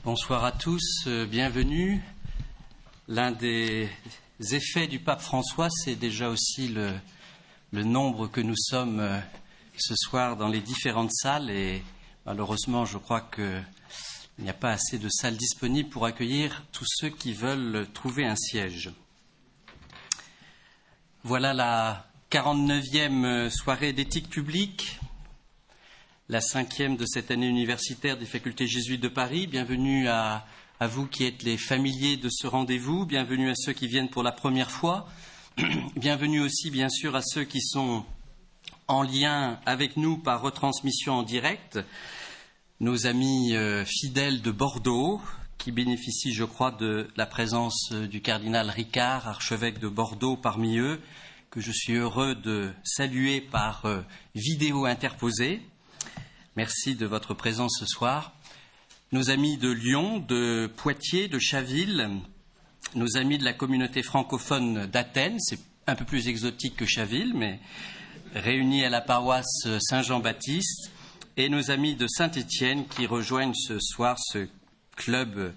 Bonsoir à tous, bienvenue. L'un des effets du pape François, c'est déjà aussi le nombre que nous sommes ce soir dans les différentes salles et malheureusement je crois qu'il n'y a pas assez de salles disponibles pour accueillir tous ceux qui veulent trouver un siège. Voilà la 49e soirée d'éthique publique, la 5e de cette année universitaire des facultés jésuites de Paris. Bienvenue à vous qui êtes les familiers de ce rendez-vous, bienvenue à ceux qui viennent pour la première fois, bienvenue aussi bien sûr à ceux qui sont en lien avec nous par retransmission en direct, nos amis fidèles de Bordeaux qui bénéficient, je crois, de la présence du cardinal Ricard, archevêque de Bordeaux parmi eux, que je suis heureux de saluer par vidéo interposée. Merci de votre présence ce soir. Nos amis de Lyon, de Poitiers, de Chaville, nos amis de la communauté francophone d'Athènes, c'est un peu plus exotique que Chaville, mais réunis à la paroisse Saint-Jean-Baptiste, et nos amis de Saint-Étienne qui rejoignent ce soir ce club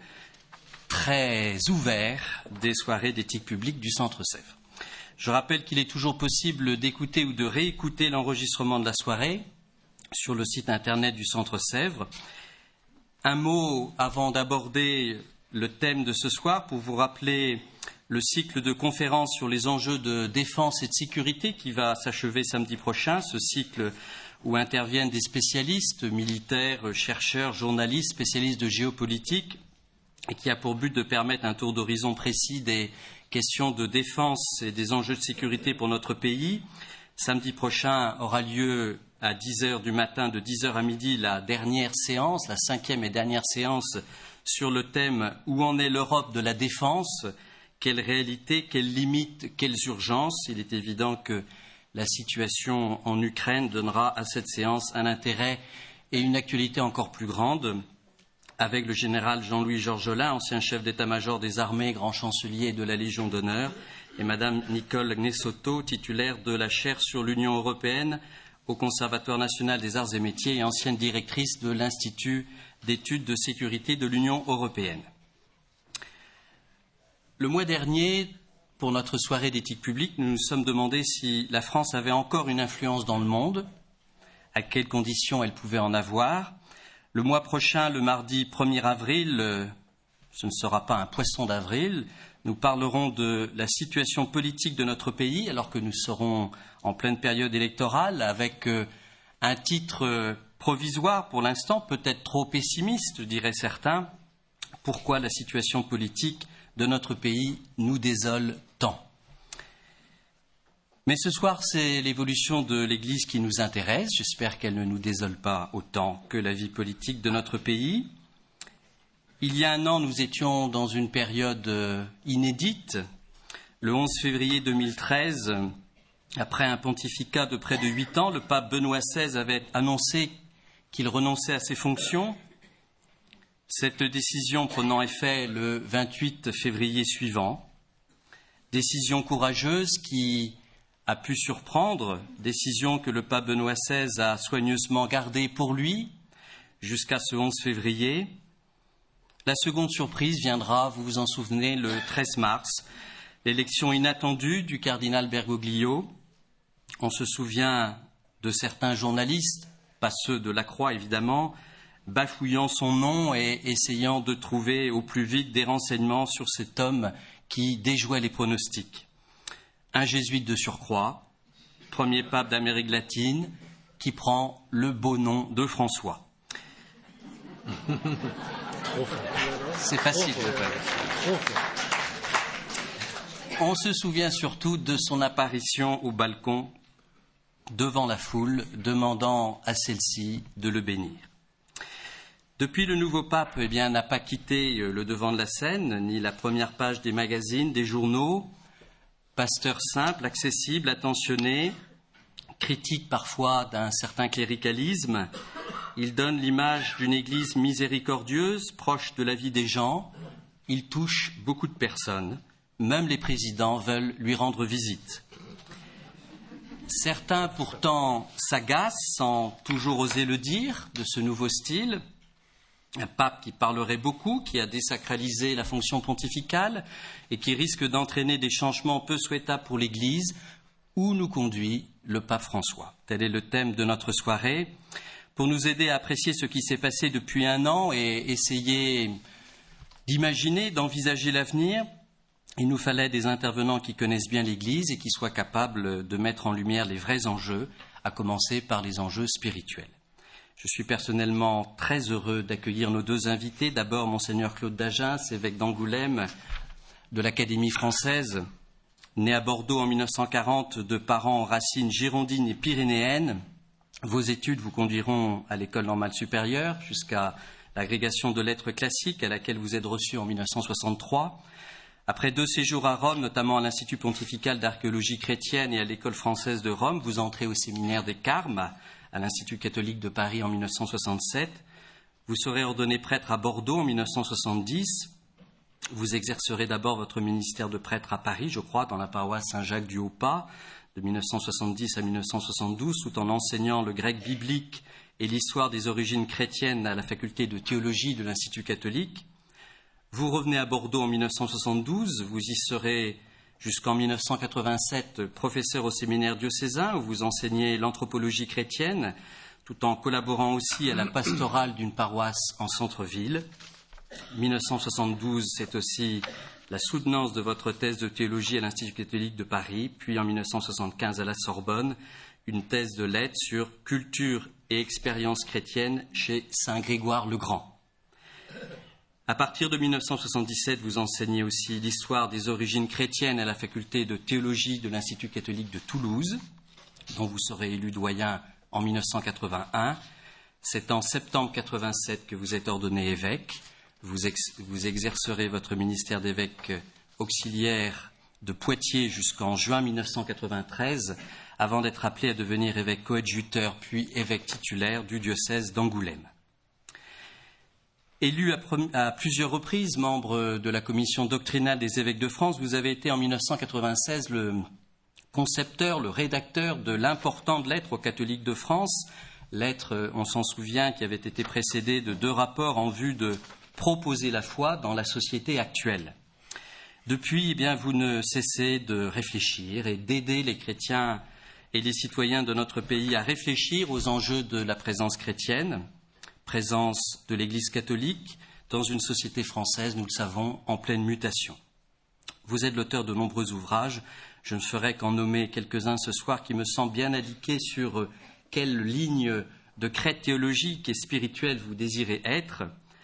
très ouvert des soirées d'éthique publique du Centre Sèvres. Je rappelle qu'il est toujours possible d'écouter ou de réécouter l'enregistrement de la soirée sur le site internet du Centre Sèvres. Un mot avant d'aborder le thème de ce soir pour vous rappeler le cycle de conférences sur les enjeux de défense et de sécurité qui va s'achever samedi prochain, ce cycle où interviennent des spécialistes militaires, chercheurs, journalistes, spécialistes de géopolitique et qui a pour but de permettre un tour d'horizon précis des questions de défense et des enjeux de sécurité pour notre pays. Samedi prochain aura lieu à 10h du matin, de 10h à midi, la dernière séance, la 5e et dernière séance sur le thème « Où en est l'Europe de la défense ? Quelles réalités, quelles limites, quelles urgences ?» Il est évident que la situation en Ukraine donnera à cette séance un intérêt et une actualité encore plus grande, avec le général Jean-Louis Georgelin, ancien chef d'état-major des armées, grand chancelier de la Légion d'honneur, et Madame Nicole Gnessotto, titulaire de la chaire sur l'Union européenne au Conservatoire national des arts et métiers et ancienne directrice de l'Institut d'études de sécurité de l'Union européenne. Le mois dernier, pour notre soirée d'éthique publique, nous nous sommes demandé si la France avait encore une influence dans le monde, à quelles conditions elle pouvait en avoir. Le mois prochain, le mardi 1er avril, ce ne sera pas un poisson d'avril, nous parlerons de la situation politique de notre pays, alors que nous serons en pleine période électorale, avec un titre provisoire pour l'instant, peut-être trop pessimiste, diraient certains. Pourquoi la situation politique de notre pays nous désole tant? Mais ce soir, c'est l'évolution de l'Église qui nous intéresse. J'espère qu'elle ne nous désole pas autant que la vie politique de notre pays. Il y a un an, nous étions dans une période inédite. Le 11 février 2013, après un pontificat de près de 8 ans, le pape Benoît XVI avait annoncé qu'il renonçait à ses fonctions. Cette décision prenant effet le 28 février suivant. Décision courageuse qui a pu surprendre, décision que le pape Benoît XVI a soigneusement gardée pour lui jusqu'à ce 11 février. La seconde surprise viendra, vous vous en souvenez, le 13 mars, l'élection inattendue du cardinal Bergoglio. On se souvient de certains journalistes, pas ceux de la Croix évidemment, bafouillant son nom et essayant de trouver au plus vite des renseignements sur cet homme qui déjouait les pronostics. Un jésuite de surcroît, premier pape d'Amérique latine, qui prend le beau nom de François. C'est facile. On se souvient surtout de son apparition au balcon devant la foule, demandant à celle-ci de le bénir. Depuis, le nouveau pape n'a pas quitté le devant de la scène, ni la première page des magazines, des journaux. Pasteur simple, accessible, attentionné, critique parfois d'un certain cléricalisme. Il donne l'image d'une Église miséricordieuse, proche de la vie des gens. Il touche beaucoup de personnes. Même les présidents veulent lui rendre visite. Certains pourtant s'agacent, sans toujours oser le dire, de ce nouveau style. Un pape qui parlerait beaucoup, qui a désacralisé la fonction pontificale et qui risque d'entraîner des changements peu souhaitables pour l'Église. Où nous conduit le pape François? Tel est le thème de notre soirée. Pour nous aider à apprécier ce qui s'est passé depuis un an et essayer d'imaginer, d'envisager l'avenir, il nous fallait des intervenants qui connaissent bien l'Église et qui soient capables de mettre en lumière les vrais enjeux, à commencer par les enjeux spirituels. Je suis personnellement très heureux d'accueillir nos deux invités. D'abord, Monseigneur Claude Dagens, évêque d'Angoulême, de l'Académie française, né à Bordeaux en 1940, de parents aux racines girondines et pyrénéennes. Vos études vous conduiront à l'École normale supérieure jusqu'à l'agrégation de lettres classiques à laquelle vous êtes reçu en 1963. Après 2 séjours à Rome, notamment à l'Institut pontifical d'archéologie chrétienne et à l'École française de Rome, vous entrez au séminaire des Carmes à l'Institut catholique de Paris en 1967. Vous serez ordonné prêtre à Bordeaux en 1970. Vous exercerez d'abord votre ministère de prêtre à Paris, je crois, dans la paroisse Saint-Jacques du Haut-Pas, de 1970 à 1972, tout en enseignant le grec biblique et l'histoire des origines chrétiennes à la faculté de théologie de l'Institut catholique. Vous revenez à Bordeaux en 1972, vous y serez jusqu'en 1987 professeur au séminaire diocésain où vous enseignez l'anthropologie chrétienne, tout en collaborant aussi à la pastorale d'une paroisse en centre-ville. 1972, c'est aussi la soutenance de votre thèse de théologie à l'Institut catholique de Paris, puis en 1975 à la Sorbonne, une thèse de lettres sur culture et expérience chrétienne chez Saint Grégoire le Grand. À partir de 1977, vous enseignez aussi l'histoire des origines chrétiennes à la faculté de théologie de l'Institut catholique de Toulouse, dont vous serez élu doyen en 1981. C'est en septembre 1987 que vous êtes ordonné évêque. Vous exercerez votre ministère d'évêque auxiliaire de Poitiers jusqu'en juin 1993, avant d'être appelé à devenir évêque coadjuteur puis évêque titulaire du diocèse d'Angoulême. Élu à plusieurs reprises membre de la commission doctrinale des évêques de France, vous avez été en 1996 le concepteur, le rédacteur de l'importante lettre aux catholiques de France, lettre, on s'en souvient, qui avait été précédée de 2 rapports en vue de proposer la foi dans la société actuelle. Depuis, vous ne cessez de réfléchir et d'aider les chrétiens et les citoyens de notre pays à réfléchir aux enjeux de la présence chrétienne, présence de l'Église catholique dans une société française, nous le savons, en pleine mutation. Vous êtes l'auteur de nombreux ouvrages. Je ne ferai qu'en nommer quelques-uns ce soir qui me semblent bien indiquer sur quelle ligne de crête théologique et spirituelle vous désirez être.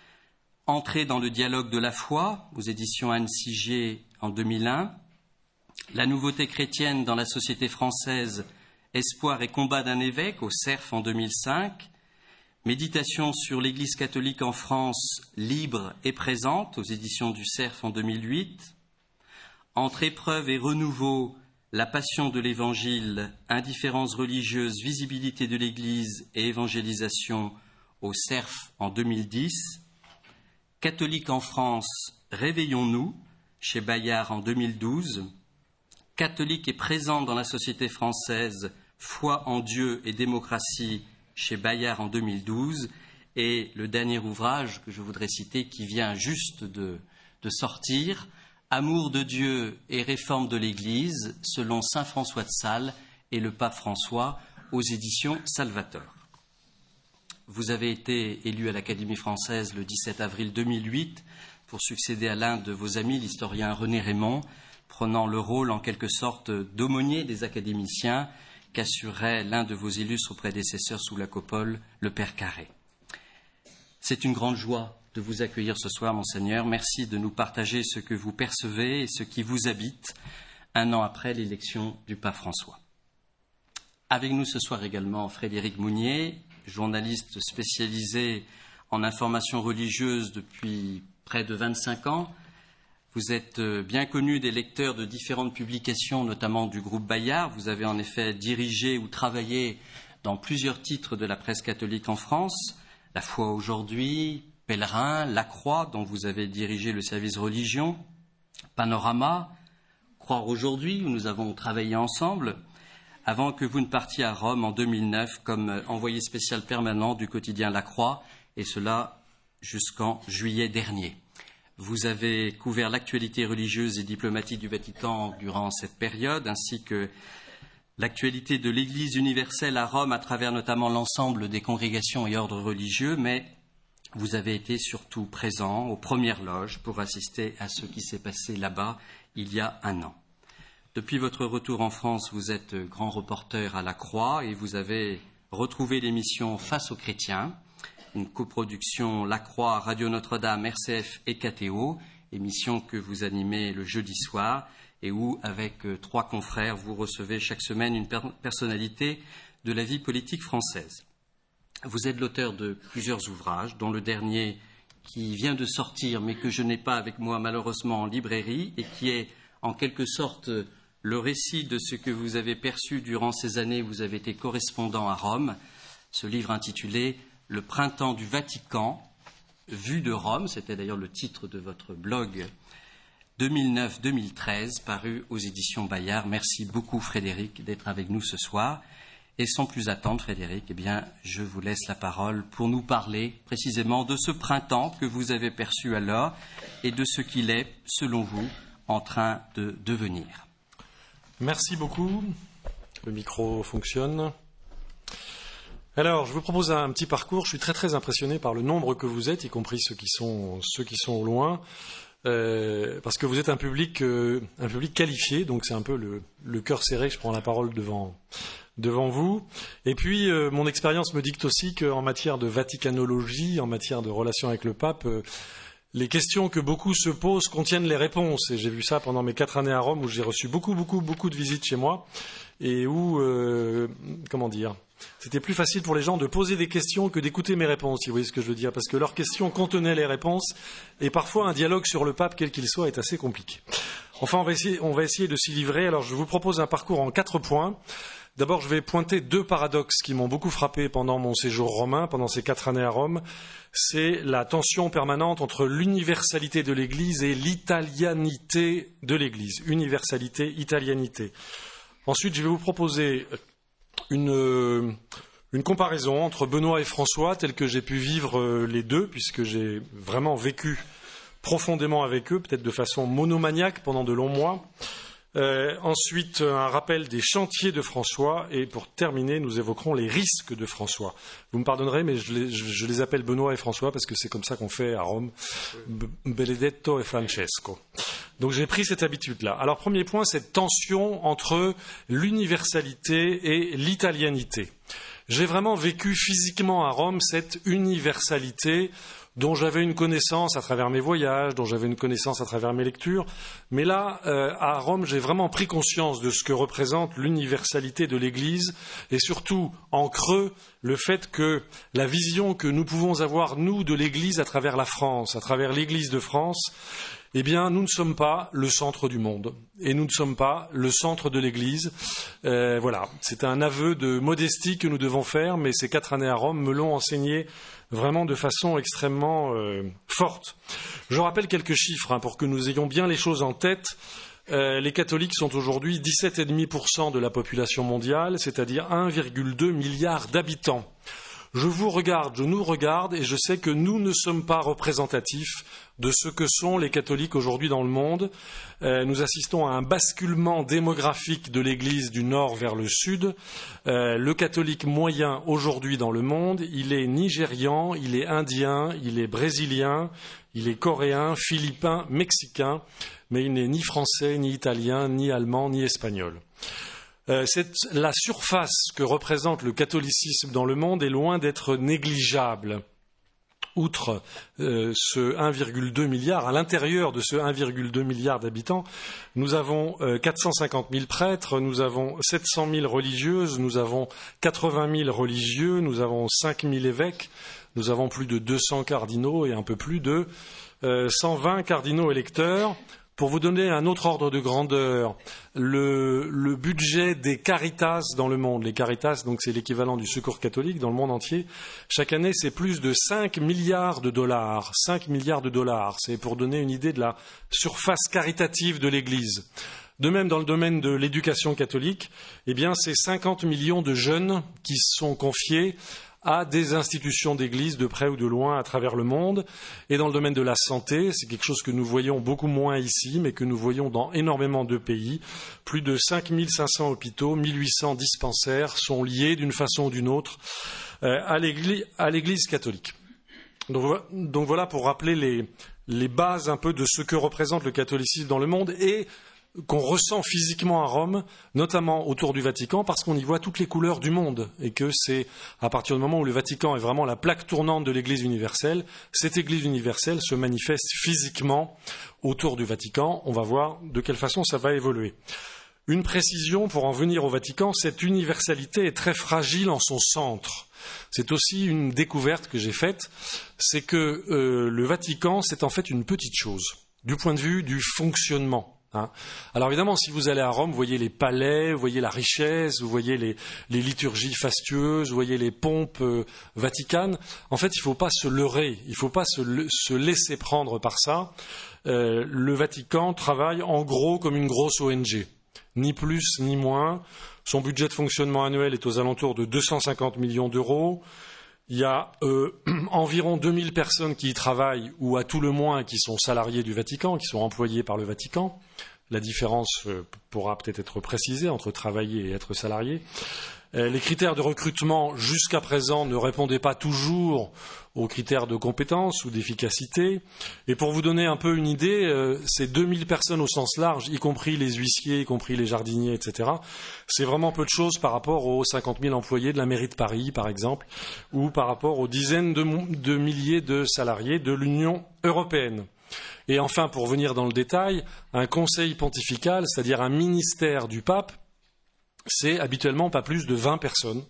Entrer dans le dialogue de la foi, aux éditions Anne Sigier en 2001. La nouveauté chrétienne dans la société française, espoir et combat d'un évêque, au CERF en 2005. Méditation sur l'Église catholique en France, libre et présente, aux éditions du CERF en 2008. Entre épreuve et renouveau, la passion de l'Évangile, indifférence religieuse, visibilité de l'Église et évangélisation, au CERF en 2010. Catholique en France, réveillons-nous, chez Bayard en 2012. Catholique et présente dans la société française, foi en Dieu et démocratie, chez Bayard en 2012. Et le dernier ouvrage que je voudrais citer, qui vient juste de sortir, Amour de Dieu et réforme de l'Église, selon saint François de Sales et le pape François, aux éditions Salvator. Vous avez été élu à l'Académie française le 17 avril 2008 pour succéder à l'un de vos amis, l'historien René Raymond, prenant le rôle en quelque sorte d'aumônier des académiciens qu'assurait l'un de vos illustres prédécesseurs sous la coupole, le Père Carré. C'est une grande joie de vous accueillir ce soir, Monseigneur. Merci de nous partager ce que vous percevez et ce qui vous habite un an après l'élection du pape François. Avec nous ce soir également Frédéric Mounier, journaliste spécialisé en information religieuse depuis près de 25 ans. Vous êtes bien connu des lecteurs de différentes publications, notamment du groupe Bayard. Vous avez en effet dirigé ou travaillé dans plusieurs titres de la presse catholique en France. La Foi aujourd'hui, Pèlerin, La Croix, dont vous avez dirigé le service religion, Panorama, Croire aujourd'hui, où nous avons travaillé ensemble, avant que vous ne partiez à Rome en 2009 comme envoyé spécial permanent du quotidien La Croix, et cela jusqu'en juillet dernier. Vous avez couvert l'actualité religieuse et diplomatique du Vatican durant cette période, ainsi que l'actualité de l'Église universelle à Rome à travers notamment l'ensemble des congrégations et ordres religieux, mais vous avez été surtout présent aux premières loges pour assister à ce qui s'est passé là-bas il y a un an. Depuis votre retour en France, vous êtes grand reporter à la Croix et vous avez retrouvé l'émission Face aux chrétiens, une coproduction La Croix, Radio Notre-Dame, RCF et KTO, émission que vous animez le jeudi soir et où, avec 3 confrères, vous recevez chaque semaine une personnalité de la vie politique française. Vous êtes l'auteur de plusieurs ouvrages, dont le dernier qui vient de sortir, mais que je n'ai pas avec moi malheureusement en librairie, et qui est en quelque sorte le récit de ce que vous avez perçu durant ces années où vous avez été correspondant à Rome. Ce livre intitulé « Le printemps du Vatican, vue de Rome », c'était d'ailleurs le titre de votre blog 2009-2013, paru aux éditions Bayard. Merci beaucoup Frédéric d'être avec nous ce soir. Et sans plus attendre, Frédéric, eh bien, je vous laisse la parole pour nous parler précisément de ce printemps que vous avez perçu alors et de ce qu'il est, selon vous, en train de devenir. Merci beaucoup. Le micro fonctionne. Alors, je vous propose un petit parcours. Je suis très très impressionné par le nombre que vous êtes, y compris ceux qui sont au loin. Parce que vous êtes un public qualifié, donc c'est un peu le cœur serré que je prends la parole devant vous. Et puis, mon expérience me dicte aussi qu'en matière de vaticanologie, en matière de relations avec le pape, les questions que beaucoup se posent contiennent les réponses. Et j'ai vu ça pendant mes 4 années à Rome, où j'ai reçu beaucoup de visites chez moi, et où, c'était plus facile pour les gens de poser des questions que d'écouter mes réponses, si vous voyez ce que je veux dire, parce que leurs questions contenaient les réponses, et parfois un dialogue sur le pape, quel qu'il soit, est assez compliqué. Enfin, on va essayer de s'y livrer. Alors, je vous propose un parcours en 4 points. D'abord, je vais pointer 2 paradoxes qui m'ont beaucoup frappé pendant mon séjour romain, pendant ces 4 années à Rome. C'est la tension permanente entre l'universalité de l'Église et l'italianité de l'Église. Universalité, italianité. Ensuite, je vais vous proposer une comparaison entre Benoît et François, telle que j'ai pu vivre les deux, puisque j'ai vraiment vécu profondément avec eux, peut-être de façon monomaniaque pendant de longs mois. Ensuite, un rappel des chantiers de François, et pour terminer, nous évoquerons les risques de François. Vous me pardonnerez, mais je les appelle Benoît et François parce que c'est comme ça qu'on fait à Rome, Benedetto et Francesco. Donc j'ai pris cette habitude-là. Alors premier point, cette tension entre l'universalité et l'italianité. J'ai vraiment vécu physiquement à Rome cette universalité dont j'avais une connaissance à travers mes voyages, dont j'avais une connaissance à travers mes lectures. Mais là, à Rome, j'ai vraiment pris conscience de ce que représente l'universalité de l'Église et surtout, en creux, le fait que la vision que nous pouvons avoir, nous, de l'Église à travers la France, à travers l'Église de France, eh bien, nous ne sommes pas le centre du monde et nous ne sommes pas le centre de l'Église. Voilà, c'est un aveu de modestie que nous devons faire, mais ces 4 années à Rome me l'ont enseigné vraiment de façon extrêmement forte. Je rappelle quelques chiffres pour que nous ayons bien les choses en tête. Les catholiques sont aujourd'hui 17,5% de la population mondiale, c'est-à-dire 1,2 milliard d'habitants. Je vous regarde, je nous regarde, et je sais que nous ne sommes pas représentatifs de ce que sont les catholiques aujourd'hui dans le monde. Nous assistons à un basculement démographique de l'Église du nord vers le sud. Le catholique moyen aujourd'hui dans le monde, il est nigérian, il est indien, il est brésilien, il est coréen, philippin, mexicain, mais il n'est ni français, ni italien, ni allemand, ni espagnol. La surface que représente le catholicisme dans le monde est loin d'être négligeable. Outre ce 1,2 milliard, à l'intérieur de ce 1,2 milliard d'habitants, nous avons 450 000 prêtres, nous avons 700 000 religieuses, nous avons 80 000 religieux, nous avons 5 000 évêques, nous avons plus de 200 cardinaux et un peu plus de 120 cardinaux électeurs. Pour vous donner un autre ordre de grandeur, le budget des Caritas dans le monde, les Caritas, donc c'est l'équivalent du Secours catholique dans le monde entier, chaque année c'est plus de 5 milliards de dollars. 5 milliards de dollars, c'est pour donner une idée de la surface caritative de l'Église. De même, dans le domaine de l'éducation catholique, eh bien, c'est 50 millions de jeunes qui sont confiés à des institutions d'église de près ou de loin à travers le monde. Et dans le domaine de la santé, c'est quelque chose que nous voyons beaucoup moins ici, mais que nous voyons dans énormément de pays. Plus de 5500 hôpitaux, 1800 dispensaires sont liés d'une façon ou d'une autre à l'Église catholique. Donc voilà pour rappeler les bases un peu de ce que représente le catholicisme dans le monde et qu'on ressent physiquement à Rome, notamment autour du Vatican, parce qu'on y voit toutes les couleurs du monde, et que c'est à partir du moment où le Vatican est vraiment la plaque tournante de l'Église universelle, cette Église universelle se manifeste physiquement autour du Vatican. On va voir de quelle façon ça va évoluer. Une précision pour en venir au Vatican, cette universalité est très fragile en son centre. C'est aussi une découverte que j'ai faite, c'est que le Vatican, c'est en fait une petite chose, du point de vue du fonctionnement. Alors évidemment, si vous allez à Rome, vous voyez les palais, vous voyez la richesse, vous voyez les liturgies fastueuses, vous voyez les pompes vaticanes. En fait, il ne faut pas se leurrer, il ne faut pas se laisser prendre par ça. Le Vatican travaille en gros comme une grosse ONG, ni plus ni moins. Son budget de fonctionnement annuel est aux alentours de 250 millions d'euros. Il y a environ 2000 personnes qui y travaillent, ou à tout le moins qui sont salariés du Vatican, qui sont employés par le Vatican. La différence pourra peut-être être précisée entre travailler et être salarié. Les critères de recrutement, jusqu'à présent, ne répondaient pas toujours aux critères de compétence ou d'efficacité. Et pour vous donner un peu une idée, ces 2000 personnes au sens large, y compris les huissiers, y compris les jardiniers, etc., c'est vraiment peu de choses par rapport aux 50 000 employés de la mairie de Paris, par exemple, ou par rapport aux dizaines de milliers de salariés de l'Union européenne. Et enfin, pour venir dans le détail, un conseil pontifical, c'est-à-dire un ministère du pape, c'est habituellement pas plus de 20 personnes,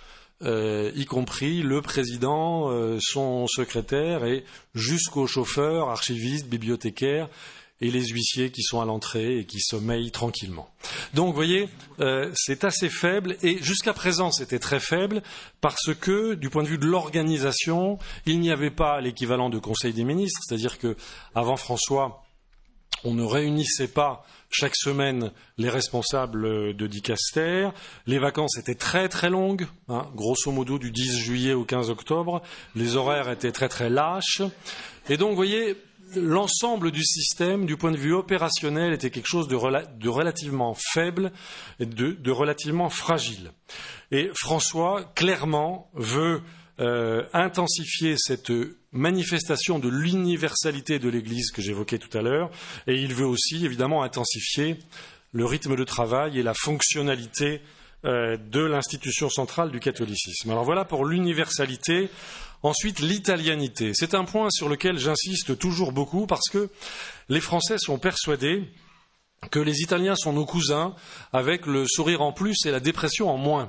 y compris le président, son secrétaire et jusqu'aux chauffeurs, archivistes, bibliothécaires et les huissiers qui sont à l'entrée et qui sommeillent tranquillement. Donc, vous voyez, c'est assez faible et jusqu'à présent, c'était très faible parce que, du point de vue de l'organisation, il n'y avait pas l'équivalent de Conseil des ministres, c'est-à-dire que avant François, on ne réunissait pas chaque semaine les responsables de dicaster. Les vacances étaient très très longues, grosso modo du 10 juillet au 15 octobre. Les horaires étaient très très lâches. Et donc, vous voyez, l'ensemble du système, du point de vue opérationnel, était quelque chose de relativement faible et de relativement fragile. Et François, clairement, veut intensifier cette manifestation de l'universalité de l'Église que j'évoquais tout à l'heure, et il veut aussi évidemment intensifier le rythme de travail et la fonctionnalité de l'institution centrale du catholicisme. Alors voilà pour l'universalité. Ensuite, l'italianité. C'est un point sur lequel j'insiste toujours beaucoup parce que les Français sont persuadés que les Italiens sont nos cousins avec le sourire en plus et la dépression en moins.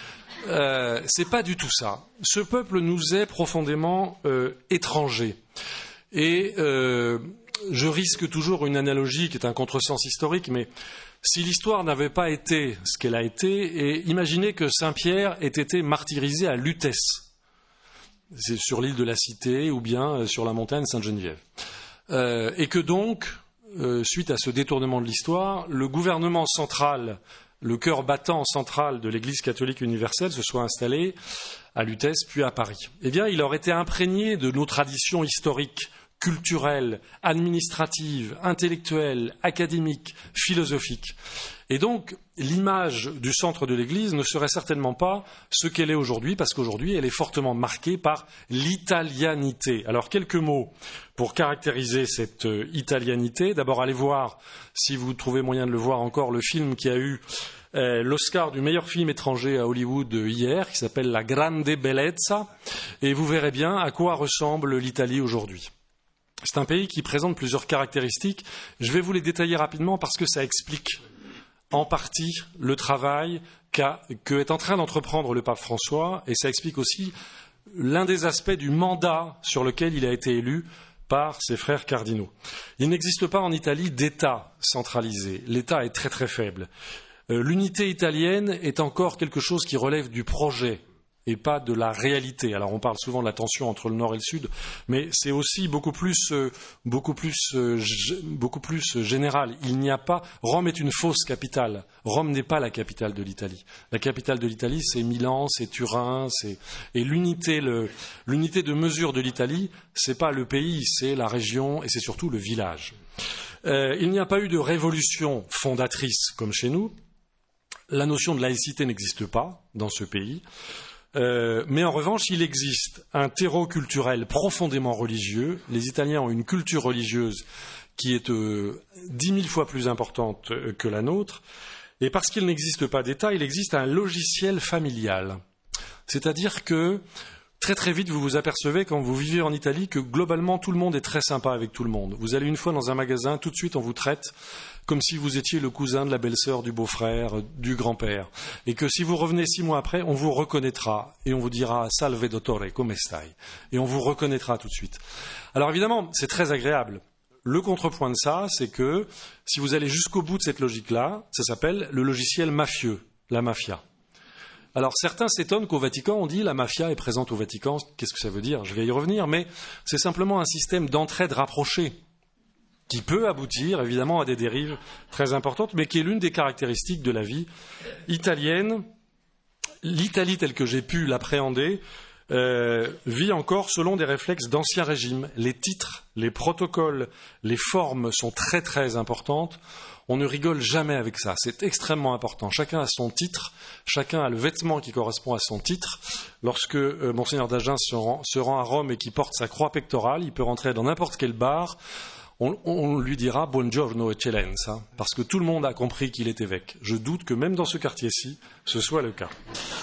C'est pas du tout ça. Ce peuple nous est profondément étranger. Et je risque toujours une analogie qui est un contresens historique, mais si l'histoire n'avait pas été ce qu'elle a été, et imaginez que Saint-Pierre ait été martyrisé à Lutèce, c'est sur l'île de la Cité ou bien sur la montagne Sainte-Geneviève, et que donc, suite à ce détournement de l'histoire, le gouvernement central, le cœur battant central de l'Église catholique universelle se soit installé à Lutèce puis à Paris. Eh bien, il aurait été imprégné de nos traditions historiques, culturelles, administratives, intellectuelles, académiques, philosophiques. Et donc, l'image du centre de l'Église ne serait certainement pas ce qu'elle est aujourd'hui, parce qu'aujourd'hui, elle est fortement marquée par l'italianité. Alors, quelques mots pour caractériser cette italianité. D'abord, allez voir, si vous trouvez moyen de le voir encore, le film qui a eu l'Oscar du meilleur film étranger à Hollywood hier, qui s'appelle La Grande Bellezza, et vous verrez bien à quoi ressemble l'Italie aujourd'hui. C'est un pays qui présente plusieurs caractéristiques. Je vais vous les détailler rapidement parce que ça explique en partie le travail qu'est en train d'entreprendre le pape François, et ça explique aussi l'un des aspects du mandat sur lequel il a été élu par ses frères cardinaux. Il n'existe pas en Italie d'État centralisé. L'État est très très faible. L'unité italienne est encore quelque chose qui relève du projet et pas de la réalité. Alors on parle souvent de la tension entre le Nord et le Sud, mais c'est aussi beaucoup plus général. Rome est une fausse capitale. Rome n'est pas la capitale de l'Italie. La capitale de l'Italie, c'est Milan, c'est Turin, et l'unité de mesure de l'Italie, c'est pas le pays, c'est la région et c'est surtout le village. Il n'y a pas eu de révolution fondatrice comme chez nous. La notion de laïcité n'existe pas dans ce pays. Mais en revanche, il existe un terreau culturel profondément religieux. Les Italiens ont une culture religieuse qui est 10 000 fois plus importante que la nôtre. Et parce qu'il n'existe pas d'État, il existe un logiciel familial. C'est-à-dire que très très vite, vous vous apercevez quand vous vivez en Italie que globalement tout le monde est très sympa avec tout le monde. Vous allez une fois dans un magasin, tout de suite on vous traite comme si vous étiez le cousin de la belle-sœur, du beau-frère, du grand-père. Et que si vous revenez 6 mois après, on vous reconnaîtra et on vous dira « Salve dottore, come stai ?» et on vous reconnaîtra tout de suite. Alors évidemment, c'est très agréable. Le contrepoint de ça, c'est que si vous allez jusqu'au bout de cette logique-là, ça s'appelle le logiciel mafieux, la mafia. Alors certains s'étonnent qu'au Vatican, on dit la mafia est présente au Vatican. Qu'est-ce que ça veut dire ? Je vais y revenir, mais c'est simplement un système d'entraide rapprochée qui peut aboutir évidemment à des dérives très importantes, mais qui est l'une des caractéristiques de la vie italienne. L'Italie telle que j'ai pu l'appréhender vit encore selon des réflexes d'ancien régime. Les titres, les protocoles, les formes sont très très importantes. On ne rigole jamais avec ça, c'est extrêmement important. Chacun a son titre, chacun a le vêtement qui correspond à son titre. Lorsque Monseigneur d'Agen se rend à Rome et qu'il porte sa croix pectorale, il peut rentrer dans n'importe quel bar. On lui dira « Buongiorno eccellenza » parce que tout le monde a compris qu'il est évêque. Je doute que même dans ce quartier-ci, ce soit le cas.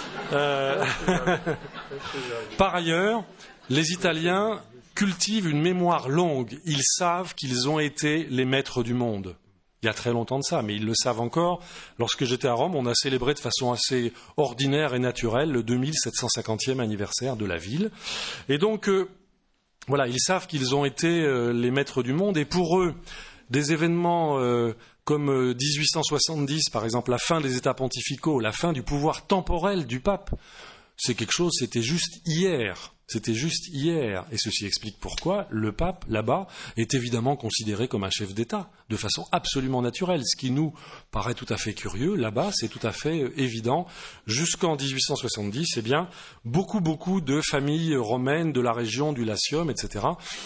Par ailleurs, les Italiens cultivent une mémoire longue. Ils savent qu'ils ont été les maîtres du monde. Il y a très longtemps de ça, mais ils le savent encore. Lorsque j'étais à Rome, on a célébré de façon assez ordinaire et naturelle le 2750e anniversaire de la ville. Et donc, voilà, ils savent qu'ils ont été les maîtres du monde. Et pour eux, des événements comme 1870, par exemple, la fin des États pontificaux, la fin du pouvoir temporel du pape, c'est quelque chose, c'était juste hier. C'était juste hier. Et ceci explique pourquoi le pape, là-bas, est évidemment considéré comme un chef d'État, de façon absolument naturelle. Ce qui nous paraît tout à fait curieux, là-bas, c'est tout à fait évident. Jusqu'en 1870, eh bien, beaucoup de familles romaines de la région du Latium, etc.,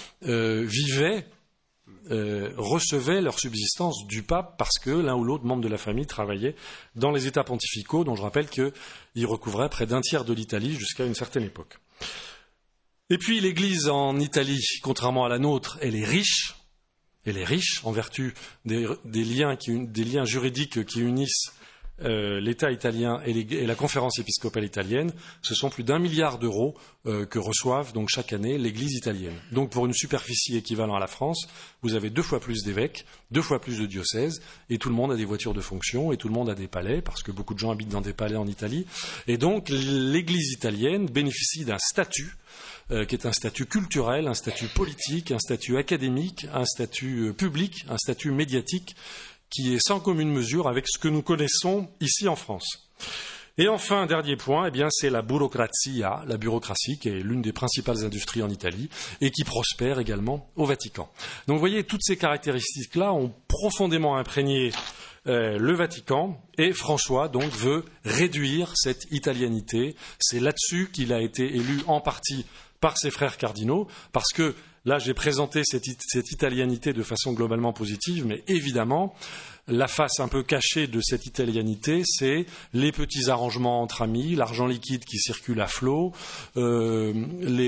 recevaient leur subsistance du pape parce que l'un ou l'autre membre de la famille travaillait dans les États pontificaux, dont je rappelle qu'ils recouvraient près d'un tiers de l'Italie jusqu'à une certaine époque. Et puis l'Église en Italie, contrairement à la nôtre, elle est riche en vertu des liens juridiques qui unissent l'État italien et la conférence épiscopale italienne. Ce sont plus d'1 milliard d'euros que reçoivent donc chaque année l'Église italienne. Donc pour une superficie équivalente à la France, vous avez 2 fois plus d'évêques, 2 fois plus de diocèses, et tout le monde a des voitures de fonction, et tout le monde a des palais, parce que beaucoup de gens habitent dans des palais en Italie. Et donc l'Église italienne bénéficie d'un statut qui est un statut culturel, un statut politique, un statut académique, un statut public, un statut médiatique qui est sans commune mesure avec ce que nous connaissons ici en France. Et enfin, dernier point, eh bien, c'est la burocrazia, la bureaucratie, qui est l'une des principales industries en Italie et qui prospère également au Vatican. Donc vous voyez, toutes ces caractéristiques-là ont profondément imprégné le Vatican, et François donc veut réduire cette italianité. C'est là-dessus qu'il a été élu en partie par ses frères cardinaux, parce que là j'ai présenté cette italianité de façon globalement positive, mais évidemment la face un peu cachée de cette italianité, c'est les petits arrangements entre amis, l'argent liquide qui circule à flot, on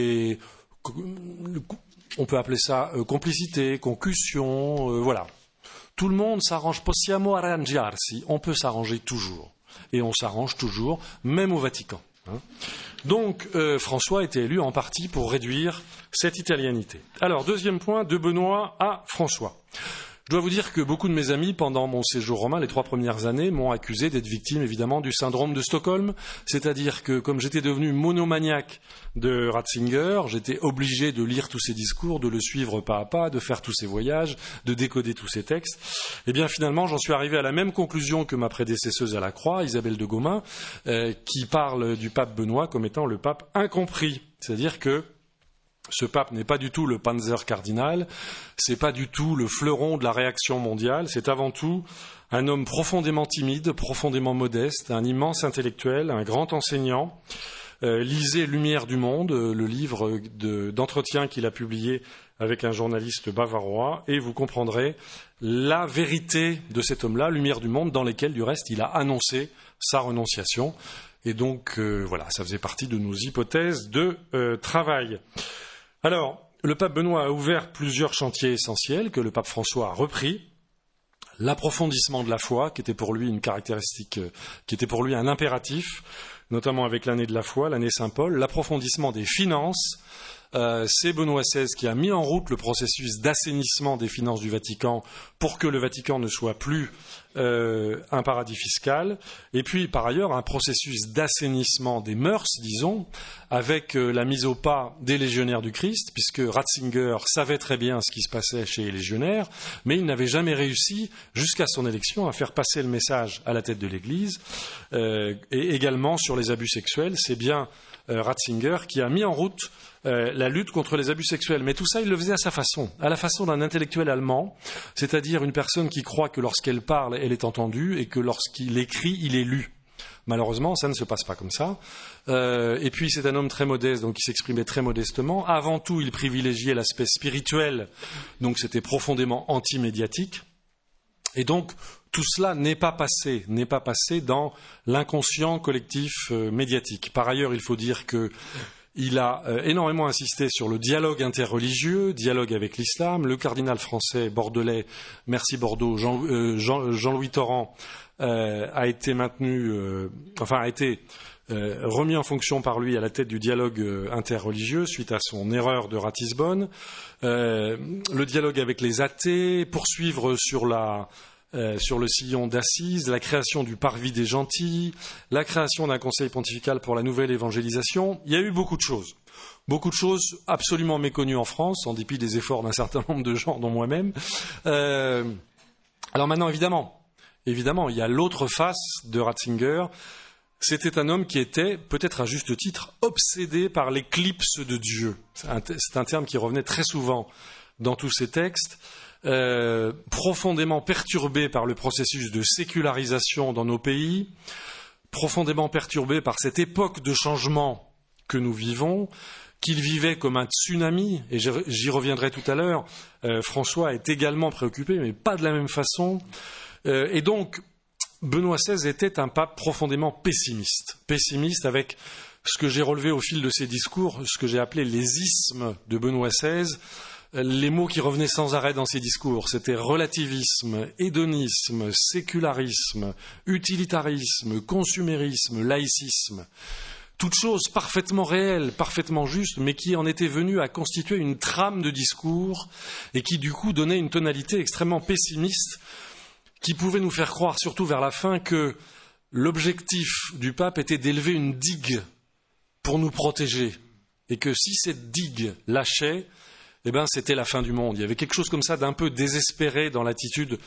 peut appeler ça complicité, concussion, voilà. Tout le monde s'arrange, possiamo arrangiarsi, on peut s'arranger toujours. Et on s'arrange toujours, même au Vatican. Donc François était élu en partie pour réduire cette italianité. Alors, deuxième point, de Benoît à François. Je dois vous dire que beaucoup de mes amis, pendant mon séjour romain, les 3 premières années, m'ont accusé d'être victime, évidemment, du syndrome de Stockholm. C'est-à-dire que, comme j'étais devenu monomaniaque de Ratzinger, j'étais obligé de lire tous ses discours, de le suivre pas à pas, de faire tous ses voyages, de décoder tous ses textes. Eh bien, finalement, j'en suis arrivé à la même conclusion que ma prédécesseuse à la Croix, Isabelle de Gaumain, qui parle du pape Benoît comme étant le pape incompris. C'est-à-dire que ce pape n'est pas du tout le Panzer cardinal, c'est pas du tout le fleuron de la réaction mondiale, c'est avant tout un homme profondément timide, profondément modeste, un immense intellectuel, un grand enseignant. Lisez Lumière du monde, le livre d'entretien qu'il a publié avec un journaliste bavarois, et vous comprendrez la vérité de cet homme-là, Lumière du monde, dans lesquels, du reste, il a annoncé sa renonciation. Et donc, voilà, ça faisait partie de nos hypothèses de travail. Alors, le pape Benoît a ouvert plusieurs chantiers essentiels que le pape François a repris. L'approfondissement de la foi, qui était pour lui une caractéristique, qui était pour lui un impératif, notamment avec l'année de la foi, l'année Saint-Paul. L'approfondissement des finances, c'est Benoît XVI qui a mis en route le processus d'assainissement des finances du Vatican pour que le Vatican ne soit plus un paradis fiscal. Et puis, par ailleurs, un processus d'assainissement des mœurs, disons, avec la mise au pas des légionnaires du Christ, puisque Ratzinger savait très bien ce qui se passait chez les légionnaires, mais il n'avait jamais réussi, jusqu'à son élection, à faire passer le message à la tête de l'Église. Et également sur les abus sexuels, c'est bien Ratzinger qui a mis en route la lutte contre les abus sexuels. Mais tout ça, il le faisait à sa façon, à la façon d'un intellectuel allemand, c'est-à-dire une personne qui croit que lorsqu'elle parle, elle est entendue, et que lorsqu'il écrit, il est lu. Malheureusement, ça ne se passe pas comme ça. Et puis, c'est un homme très modeste, donc il s'exprimait très modestement. Avant tout, il privilégiait l'aspect spirituel, donc c'était profondément anti-médiatique. Et donc, tout cela n'est pas passé dans l'inconscient collectif médiatique. Par ailleurs, il faut dire qu'il a énormément insisté sur le dialogue interreligieux, dialogue avec l'islam. Le cardinal français bordelais, merci Bordeaux, Jean-Louis Torrent, a été remis en fonction par lui à la tête du dialogue interreligieux suite à son erreur de Ratisbonne. Le dialogue avec les athées, poursuivre sur le sillon d'Assise, la création du Parvis des Gentils, la création d'un conseil pontifical pour la nouvelle évangélisation. Il y a eu beaucoup de choses absolument méconnues en France, en dépit des efforts d'un certain nombre de gens, dont moi-même. Alors maintenant, évidemment, il y a l'autre face de Ratzinger. C'était un homme qui était, peut-être à juste titre, obsédé par l'éclipse de Dieu. C'est un terme qui revenait très souvent dans tous ses textes. Profondément perturbé par le processus de sécularisation dans nos pays, profondément perturbé par cette époque de changement que nous vivons, qu'il vivait comme un tsunami, et j'y reviendrai tout à l'heure. François est également préoccupé, mais pas de la même façon. Et donc, Benoît XVI était un pape profondément pessimiste avec ce que j'ai relevé au fil de ses discours, ce que j'ai appelé les ismes de Benoît XVI. Les mots qui revenaient sans arrêt dans ses discours, c'était relativisme, hédonisme, sécularisme, utilitarisme, consumérisme, laïcisme. Toutes choses parfaitement réelles, parfaitement justes, mais qui en étaient venues à constituer une trame de discours et qui, du coup, donnaient une tonalité extrêmement pessimiste qui pouvait nous faire croire, surtout vers la fin, que l'objectif du pape était d'élever une digue pour nous protéger et que si cette digue lâchait, c'était la fin du monde. Il y avait quelque chose comme ça d'un peu désespéré dans l'attitude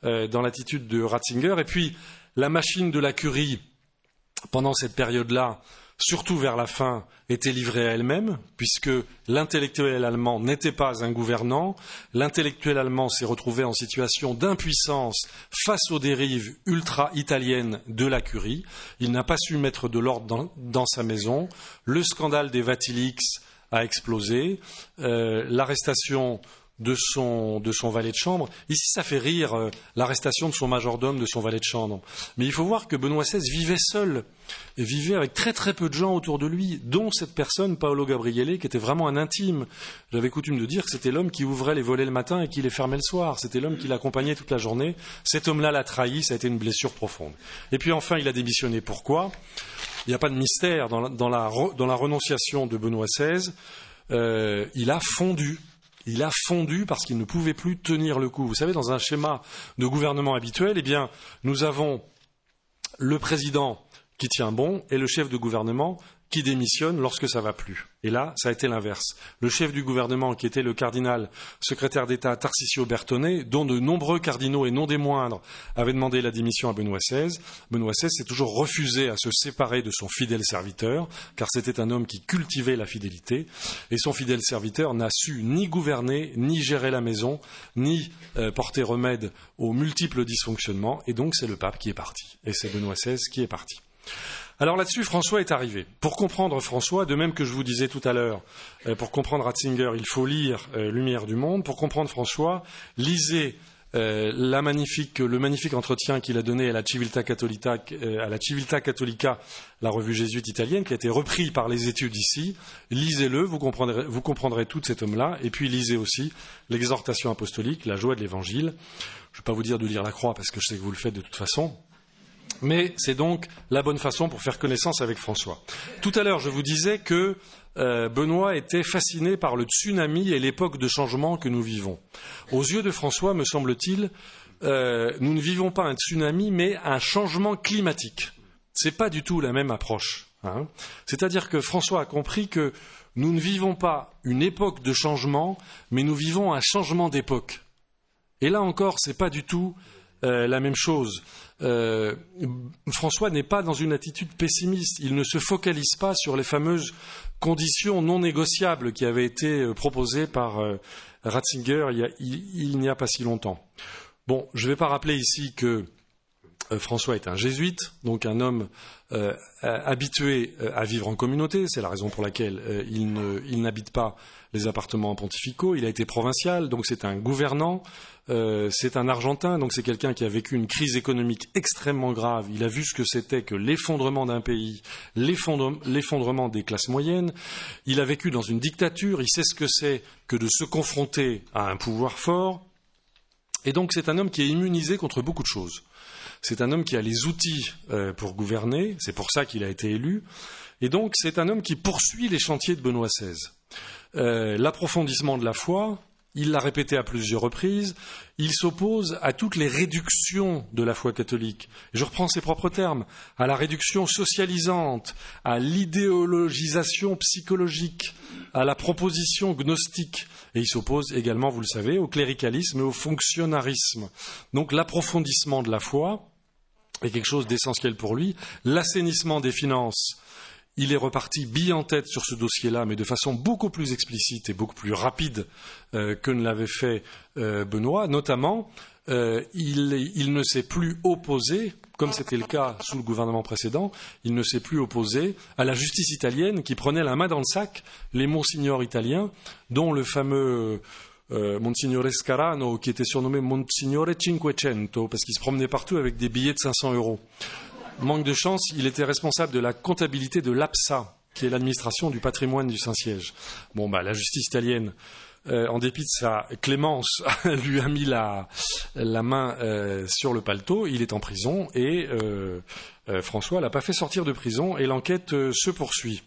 de Ratzinger. Et puis, la machine de la curie, pendant cette période-là, surtout vers la fin, était livrée à elle-même, puisque l'intellectuel allemand n'était pas un gouvernant. L'intellectuel allemand s'est retrouvé en situation d'impuissance face aux dérives ultra-italiennes de la curie. Il n'a pas su mettre de l'ordre dans sa maison. Le scandale des Vatilix a explosé, l'arrestation de son valet de chambre. Ici, ça fait rire l'arrestation de son majordome, de son valet de chambre. Mais il faut voir que Benoît XVI vivait seul, et vivait avec très très peu de gens autour de lui, dont cette personne, Paolo Gabriele, qui était vraiment un intime. J'avais coutume de dire que c'était l'homme qui ouvrait les volets le matin et qui les fermait le soir. C'était l'homme qui l'accompagnait toute la journée. Cet homme-là l'a trahi, ça a été une blessure profonde. Et puis enfin, il a démissionné. Pourquoi ? Il n'y a pas de mystère dans la renonciation de Benoît XVI. Il a fondu. il a fondu parce qu'il ne pouvait plus tenir le coup. Vous savez, dans un schéma de gouvernement habituel, eh bien, nous avons le président qui tient bon et le chef de gouvernement qui démissionne lorsque ça va plus. Et là, ça a été l'inverse. Le chef du gouvernement, qui était le cardinal secrétaire d'État Tarcisio Bertone, dont de nombreux cardinaux et non des moindres avaient demandé la démission à Benoît XVI. Benoît XVI s'est toujours refusé à se séparer de son fidèle serviteur, car c'était un homme qui cultivait la fidélité. Et son fidèle serviteur n'a su ni gouverner, ni gérer la maison, ni porter remède aux multiples dysfonctionnements. Et donc, c'est le pape qui est parti. Et c'est Benoît XVI qui est parti. Alors là-dessus, François est arrivé. Pour comprendre François, de même que je vous disais tout à l'heure, pour comprendre Ratzinger, il faut lire Lumière du monde. Pour comprendre François, lisez le magnifique entretien qu'il a donné à la Civiltà Cattolica, la revue jésuite italienne, qui a été repris par les études ici. Lisez-le, vous comprendrez tout de cet homme-là. Et puis lisez aussi l'exhortation apostolique, la joie de l'Évangile. Je ne vais pas vous dire de lire la croix, parce que je sais que vous le faites de toute façon. Mais c'est donc la bonne façon pour faire connaissance avec François. Tout à l'heure, je vous disais que Benoît était fasciné par le tsunami et l'époque de changement que nous vivons. Aux yeux de François, me semble-t-il, nous ne vivons pas un tsunami, mais un changement climatique. Ce n'est pas du tout la même approche. Hein. C'est-à-dire que François a compris que nous ne vivons pas une époque de changement, mais nous vivons un changement d'époque. Et là encore, ce n'est pas du tout la même chose. François n'est pas dans une attitude pessimiste. Il ne se focalise pas sur les fameuses conditions non négociables qui avaient été proposées par Ratzinger il n'y a pas si longtemps. Bon, je ne vais pas rappeler ici que François est un jésuite, donc un homme habitué à vivre en communauté. C'est la raison pour laquelle il n'habite pas les appartements pontificaux. Il a été provincial, donc c'est un gouvernant. C'est un Argentin, donc c'est quelqu'un qui a vécu une crise économique extrêmement grave. Il a vu ce que c'était que l'effondrement d'un pays, l'effondrement des classes moyennes. Il a vécu dans une dictature, il sait ce que c'est que de se confronter à un pouvoir fort. Et donc c'est un homme qui est immunisé contre beaucoup de choses. C'est un homme qui a les outils pour gouverner, c'est pour ça qu'il a été élu. Et donc c'est un homme qui poursuit les chantiers de Benoît XVI. L'approfondissement de la foi, il l'a répété à plusieurs reprises, il s'oppose à toutes les réductions de la foi catholique. Je reprends ses propres termes, à la réduction socialisante, à l'idéologisation psychologique, à la proposition gnostique. Et il s'oppose également, vous le savez, au cléricalisme et au fonctionnarisme. Donc l'approfondissement de la foi est quelque chose d'essentiel pour lui. L'assainissement des finances, il est reparti bille en tête sur ce dossier-là, mais de façon beaucoup plus explicite et beaucoup plus rapide que ne l'avait fait Benoît. Notamment, il ne s'est plus opposé, comme c'était le cas sous le gouvernement précédent, il ne s'est plus opposé à la justice italienne qui prenait la main dans le sac les monsignors italiens, dont le fameux Monsignore Scarano, qui était surnommé Monsignore 500, parce qu'il se promenait partout avec des billets de 500 €. Manque de chance, il était responsable de la comptabilité de l'APSA, qui est l'administration du patrimoine du Saint-Siège. Bon, la justice italienne, en dépit de sa clémence, lui a mis la main sur le paletot. Il est en prison et François l'a pas fait sortir de prison et l'enquête se poursuit.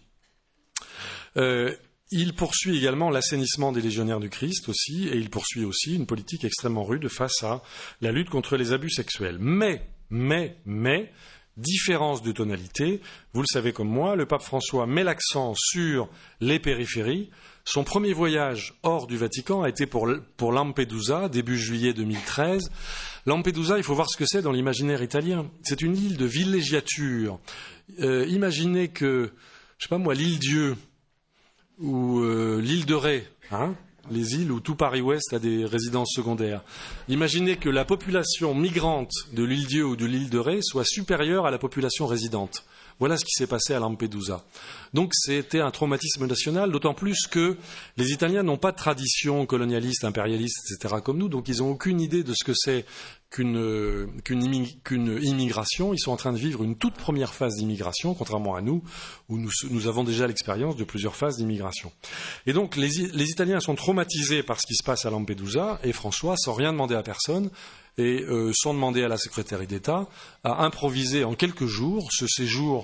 Il poursuit également l'assainissement des légionnaires du Christ aussi, et il poursuit aussi une politique extrêmement rude face à la lutte contre les abus sexuels. Mais, différence de tonalité, vous le savez comme moi, le pape François met l'accent sur les périphéries. Son premier voyage hors du Vatican a été pour Lampedusa, début juillet 2013. Lampedusa, il faut voir ce que c'est dans l'imaginaire italien. C'est une île de villégiature. Imaginez que, je sais pas moi, l'île Dieu ou l'île de Ré, les îles où tout Paris-Ouest a des résidences secondaires. Imaginez que la population migrante de l'île Dieu ou de l'île de Ré soit supérieure à la population résidente. Voilà ce qui s'est passé à Lampedusa. Donc c'était un traumatisme national, d'autant plus que les Italiens n'ont pas de tradition colonialiste, impérialiste, etc. comme nous, donc ils n'ont aucune idée de ce que c'est qu'une immigration. Ils sont en train de vivre une toute première phase d'immigration, contrairement à nous, où nous avons déjà l'expérience de plusieurs phases d'immigration. Et donc les Italiens sont traumatisés par ce qui se passe à Lampedusa, et François, sans rien demander à personne, et sans demander à la secrétaire d'État, a improvisé en quelques jours ce séjour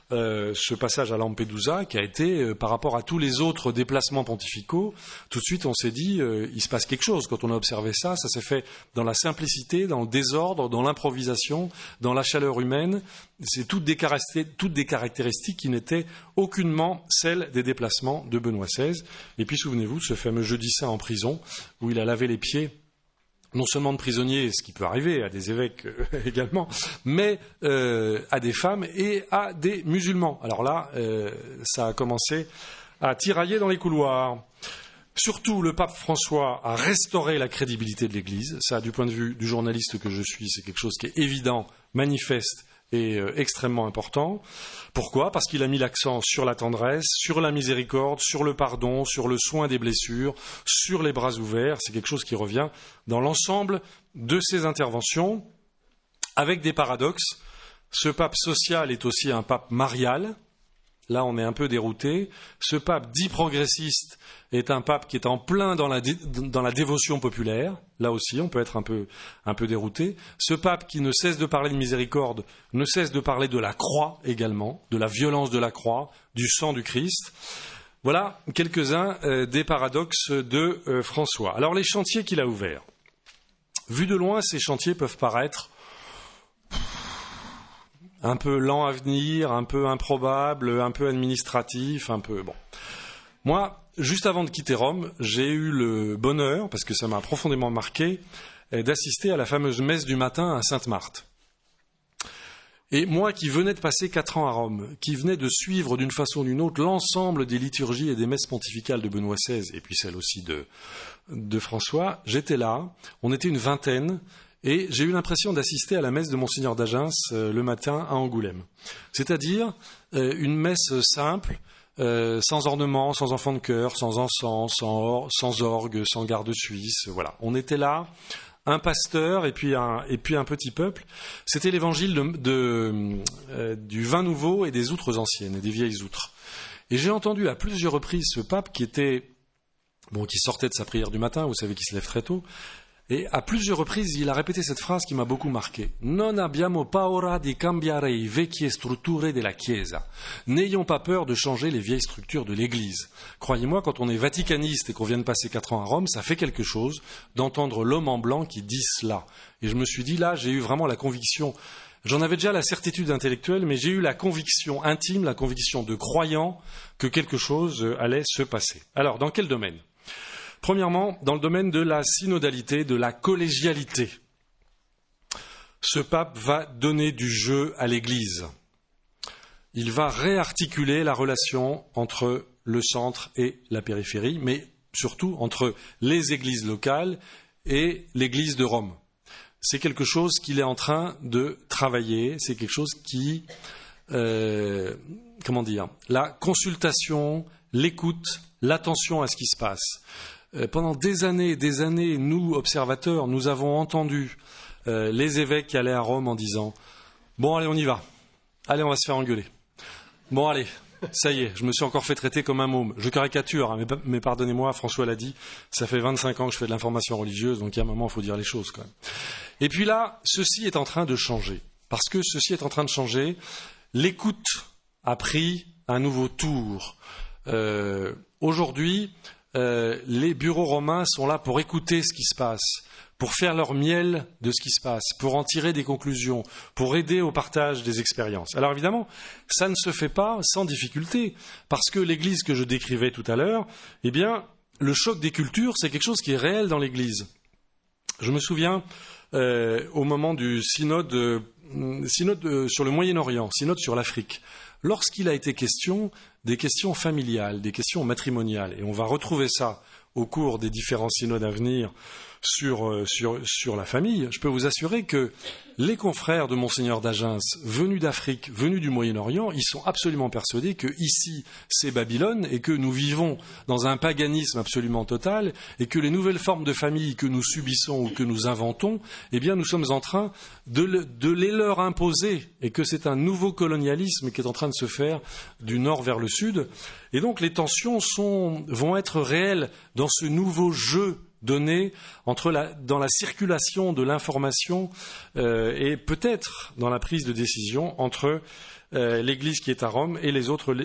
ce passage à Lampedusa qui a été, par rapport à tous les autres déplacements pontificaux, tout de suite on s'est dit, il se passe quelque chose. Quand on a observé ça s'est fait dans la simplicité, dans le désordre, dans l'improvisation, dans la chaleur humaine. C'est toutes des caractéristiques qui n'étaient aucunement celles des déplacements de Benoît XVI. Et puis souvenez-vous de ce fameux Jeudi Saint en prison, où il a lavé les pieds non seulement de prisonniers, ce qui peut arriver à des évêques également, mais à des femmes et à des musulmans. Alors là, ça a commencé à tirailler dans les couloirs. Surtout, le pape François a restauré la crédibilité de l'Église. Ça, du point de vue du journaliste que je suis, c'est quelque chose qui est évident, manifeste et extrêmement important. Pourquoi ? Parce qu'il a mis l'accent sur la tendresse, sur la miséricorde, sur le pardon, sur le soin des blessures, sur les bras ouverts. C'est quelque chose qui revient dans l'ensemble de ses interventions, avec des paradoxes. Ce pape social est aussi un pape marial. Là, on est un peu dérouté. Ce pape dit progressiste est un pape qui est en plein dans la dévotion populaire. Là aussi, on peut être un peu dérouté. Ce pape qui ne cesse de parler de miséricorde, ne cesse de parler de la croix également, de la violence de la croix, du sang du Christ. Voilà quelques-uns des paradoxes de François. Alors, les chantiers qu'il a ouverts. Vus de loin, ces chantiers peuvent paraître un peu lent à venir, un peu improbable, un peu administratif, un peu... Bon. Moi, juste avant de quitter Rome, j'ai eu le bonheur, parce que ça m'a profondément marqué, d'assister à la fameuse messe du matin à Sainte-Marthe. Et moi qui venais de passer 4 ans à Rome, qui venais de suivre d'une façon ou d'une autre l'ensemble des liturgies et des messes pontificales de Benoît XVI, et puis celle aussi de François, j'étais là, on était une vingtaine, et j'ai eu l'impression d'assister à la messe de Monseigneur d'Agens le matin à Angoulême. C'est-à-dire une messe simple, sans ornement, sans enfant de chœur, sans encens, sans orgue, sans garde suisse. Voilà, on était là, un pasteur et puis un petit peuple. C'était l'évangile du vin nouveau et des outres anciennes, et des vieilles outres. Et j'ai entendu à plusieurs reprises ce pape qui sortait de sa prière du matin, vous savez qu'il se lève très tôt. Et à plusieurs reprises, il a répété cette phrase qui m'a beaucoup marqué. Non abbiamo paura di cambiare i vecchie strutture della Chiesa. N'ayons pas peur de changer les vieilles structures de l'Église. Croyez-moi, quand on est vaticaniste et qu'on vient de passer 4 ans à Rome, ça fait quelque chose d'entendre l'homme en blanc qui dit cela. Et je me suis dit, là, j'ai eu vraiment la conviction. J'en avais déjà la certitude intellectuelle, mais j'ai eu la conviction intime, la conviction de croyant que quelque chose allait se passer. Alors, dans quel domaine ? Premièrement, dans le domaine de la synodalité, de la collégialité. Ce pape va donner du jeu à l'Église. Il va réarticuler la relation entre le centre et la périphérie, mais surtout entre les églises locales et l'Église de Rome. C'est quelque chose qu'il est en train de travailler, c'est quelque chose qui, la consultation, l'écoute, l'attention à ce qui se passe. Pendant des années, nous, observateurs, nous avons entendu les évêques qui allaient à Rome en disant « Bon, allez, on y va. Allez, on va se faire engueuler. Bon, allez, ça y est, je me suis encore fait traiter comme un môme. Je caricature, hein, mais pardonnez-moi, François l'a dit, ça fait 25 ans que je fais de l'information religieuse, donc il y a un moment, il faut dire les choses quand même. » Et puis là, ceci est en train de changer. Parce que ceci est en train de changer, l'écoute a pris un nouveau tour. Aujourd'hui, les bureaux romains sont là pour écouter ce qui se passe, pour faire leur miel de ce qui se passe, pour en tirer des conclusions, pour aider au partage des expériences. Alors évidemment, ça ne se fait pas sans difficulté, parce que l'Église que je décrivais tout à l'heure, eh bien, le choc des cultures, c'est quelque chose qui est réel dans l'Église. Je me souviens, au moment du synode sur le Moyen-Orient, synode sur l'Afrique, lorsqu'il a été question des questions familiales, des questions matrimoniales, et on va retrouver ça au cours des différents synodes à venir sur la famille, je peux vous assurer que les confrères de Monseigneur d'Agens, venus d'Afrique, venus du Moyen-Orient, ils sont absolument persuadés que ici c'est Babylone et que nous vivons dans un paganisme absolument total et que les nouvelles formes de famille que nous subissons ou que nous inventons, eh bien nous sommes en train de les leur imposer et que c'est un nouveau colonialisme qui est en train de se faire du nord vers le sud. Et donc les tensions vont être réelles dans ce nouveau jeu donné dans la circulation de l'information et peut-être dans la prise de décision entre l'Église qui est à Rome et les autres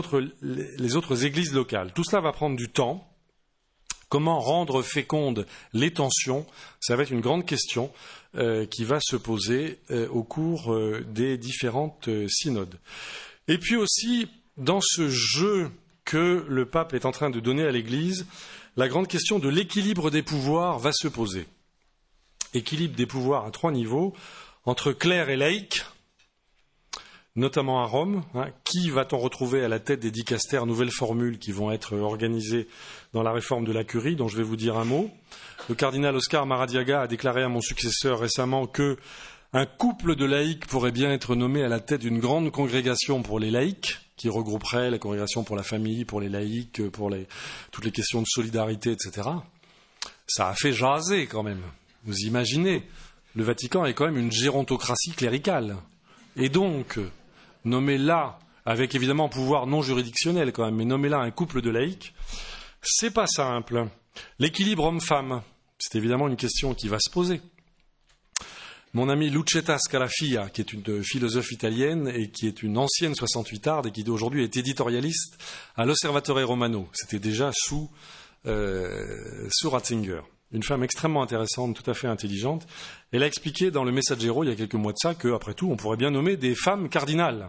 églises locales. Tout cela va prendre du temps. Comment rendre fécondes les tensions? Ça va être une grande question qui va se poser au cours des différentes synodes. Et puis aussi, dans ce jeu que le pape est en train de donner à l'Église, la grande question de l'équilibre des pouvoirs va se poser. Équilibre des pouvoirs à 3 niveaux, entre clerc et laïcs, notamment à Rome. Qui va-t-on retrouver à la tête des dicastères? Nouvelles formules qui vont être organisées dans la réforme de la curie, dont je vais vous dire un mot. Le cardinal Oscar Maradiaga a déclaré à mon successeur récemment que un couple de laïcs pourrait bien être nommé à la tête d'une grande congrégation pour les laïcs, qui regrouperait la congrégation pour la famille, pour les laïcs, pour toutes les questions de solidarité, etc. Ça a fait jaser quand même. Vous imaginez, le Vatican est quand même une gérontocratie cléricale. Et donc, nommer là, avec évidemment pouvoir non juridictionnel quand même, mais nommer là un couple de laïcs, c'est pas simple. L'équilibre homme-femme, c'est évidemment une question qui va se poser. Mon amie Lucetta Scalafia, qui est une philosophe italienne et qui est une ancienne 68arde et qui aujourd'hui est éditorialiste à l'Osservatore Romano. C'était déjà sous Ratzinger. Une femme extrêmement intéressante, tout à fait intelligente. Elle a expliqué dans le Messaggero, il y a quelques mois de ça, qu'après tout, on pourrait bien nommer des femmes cardinales.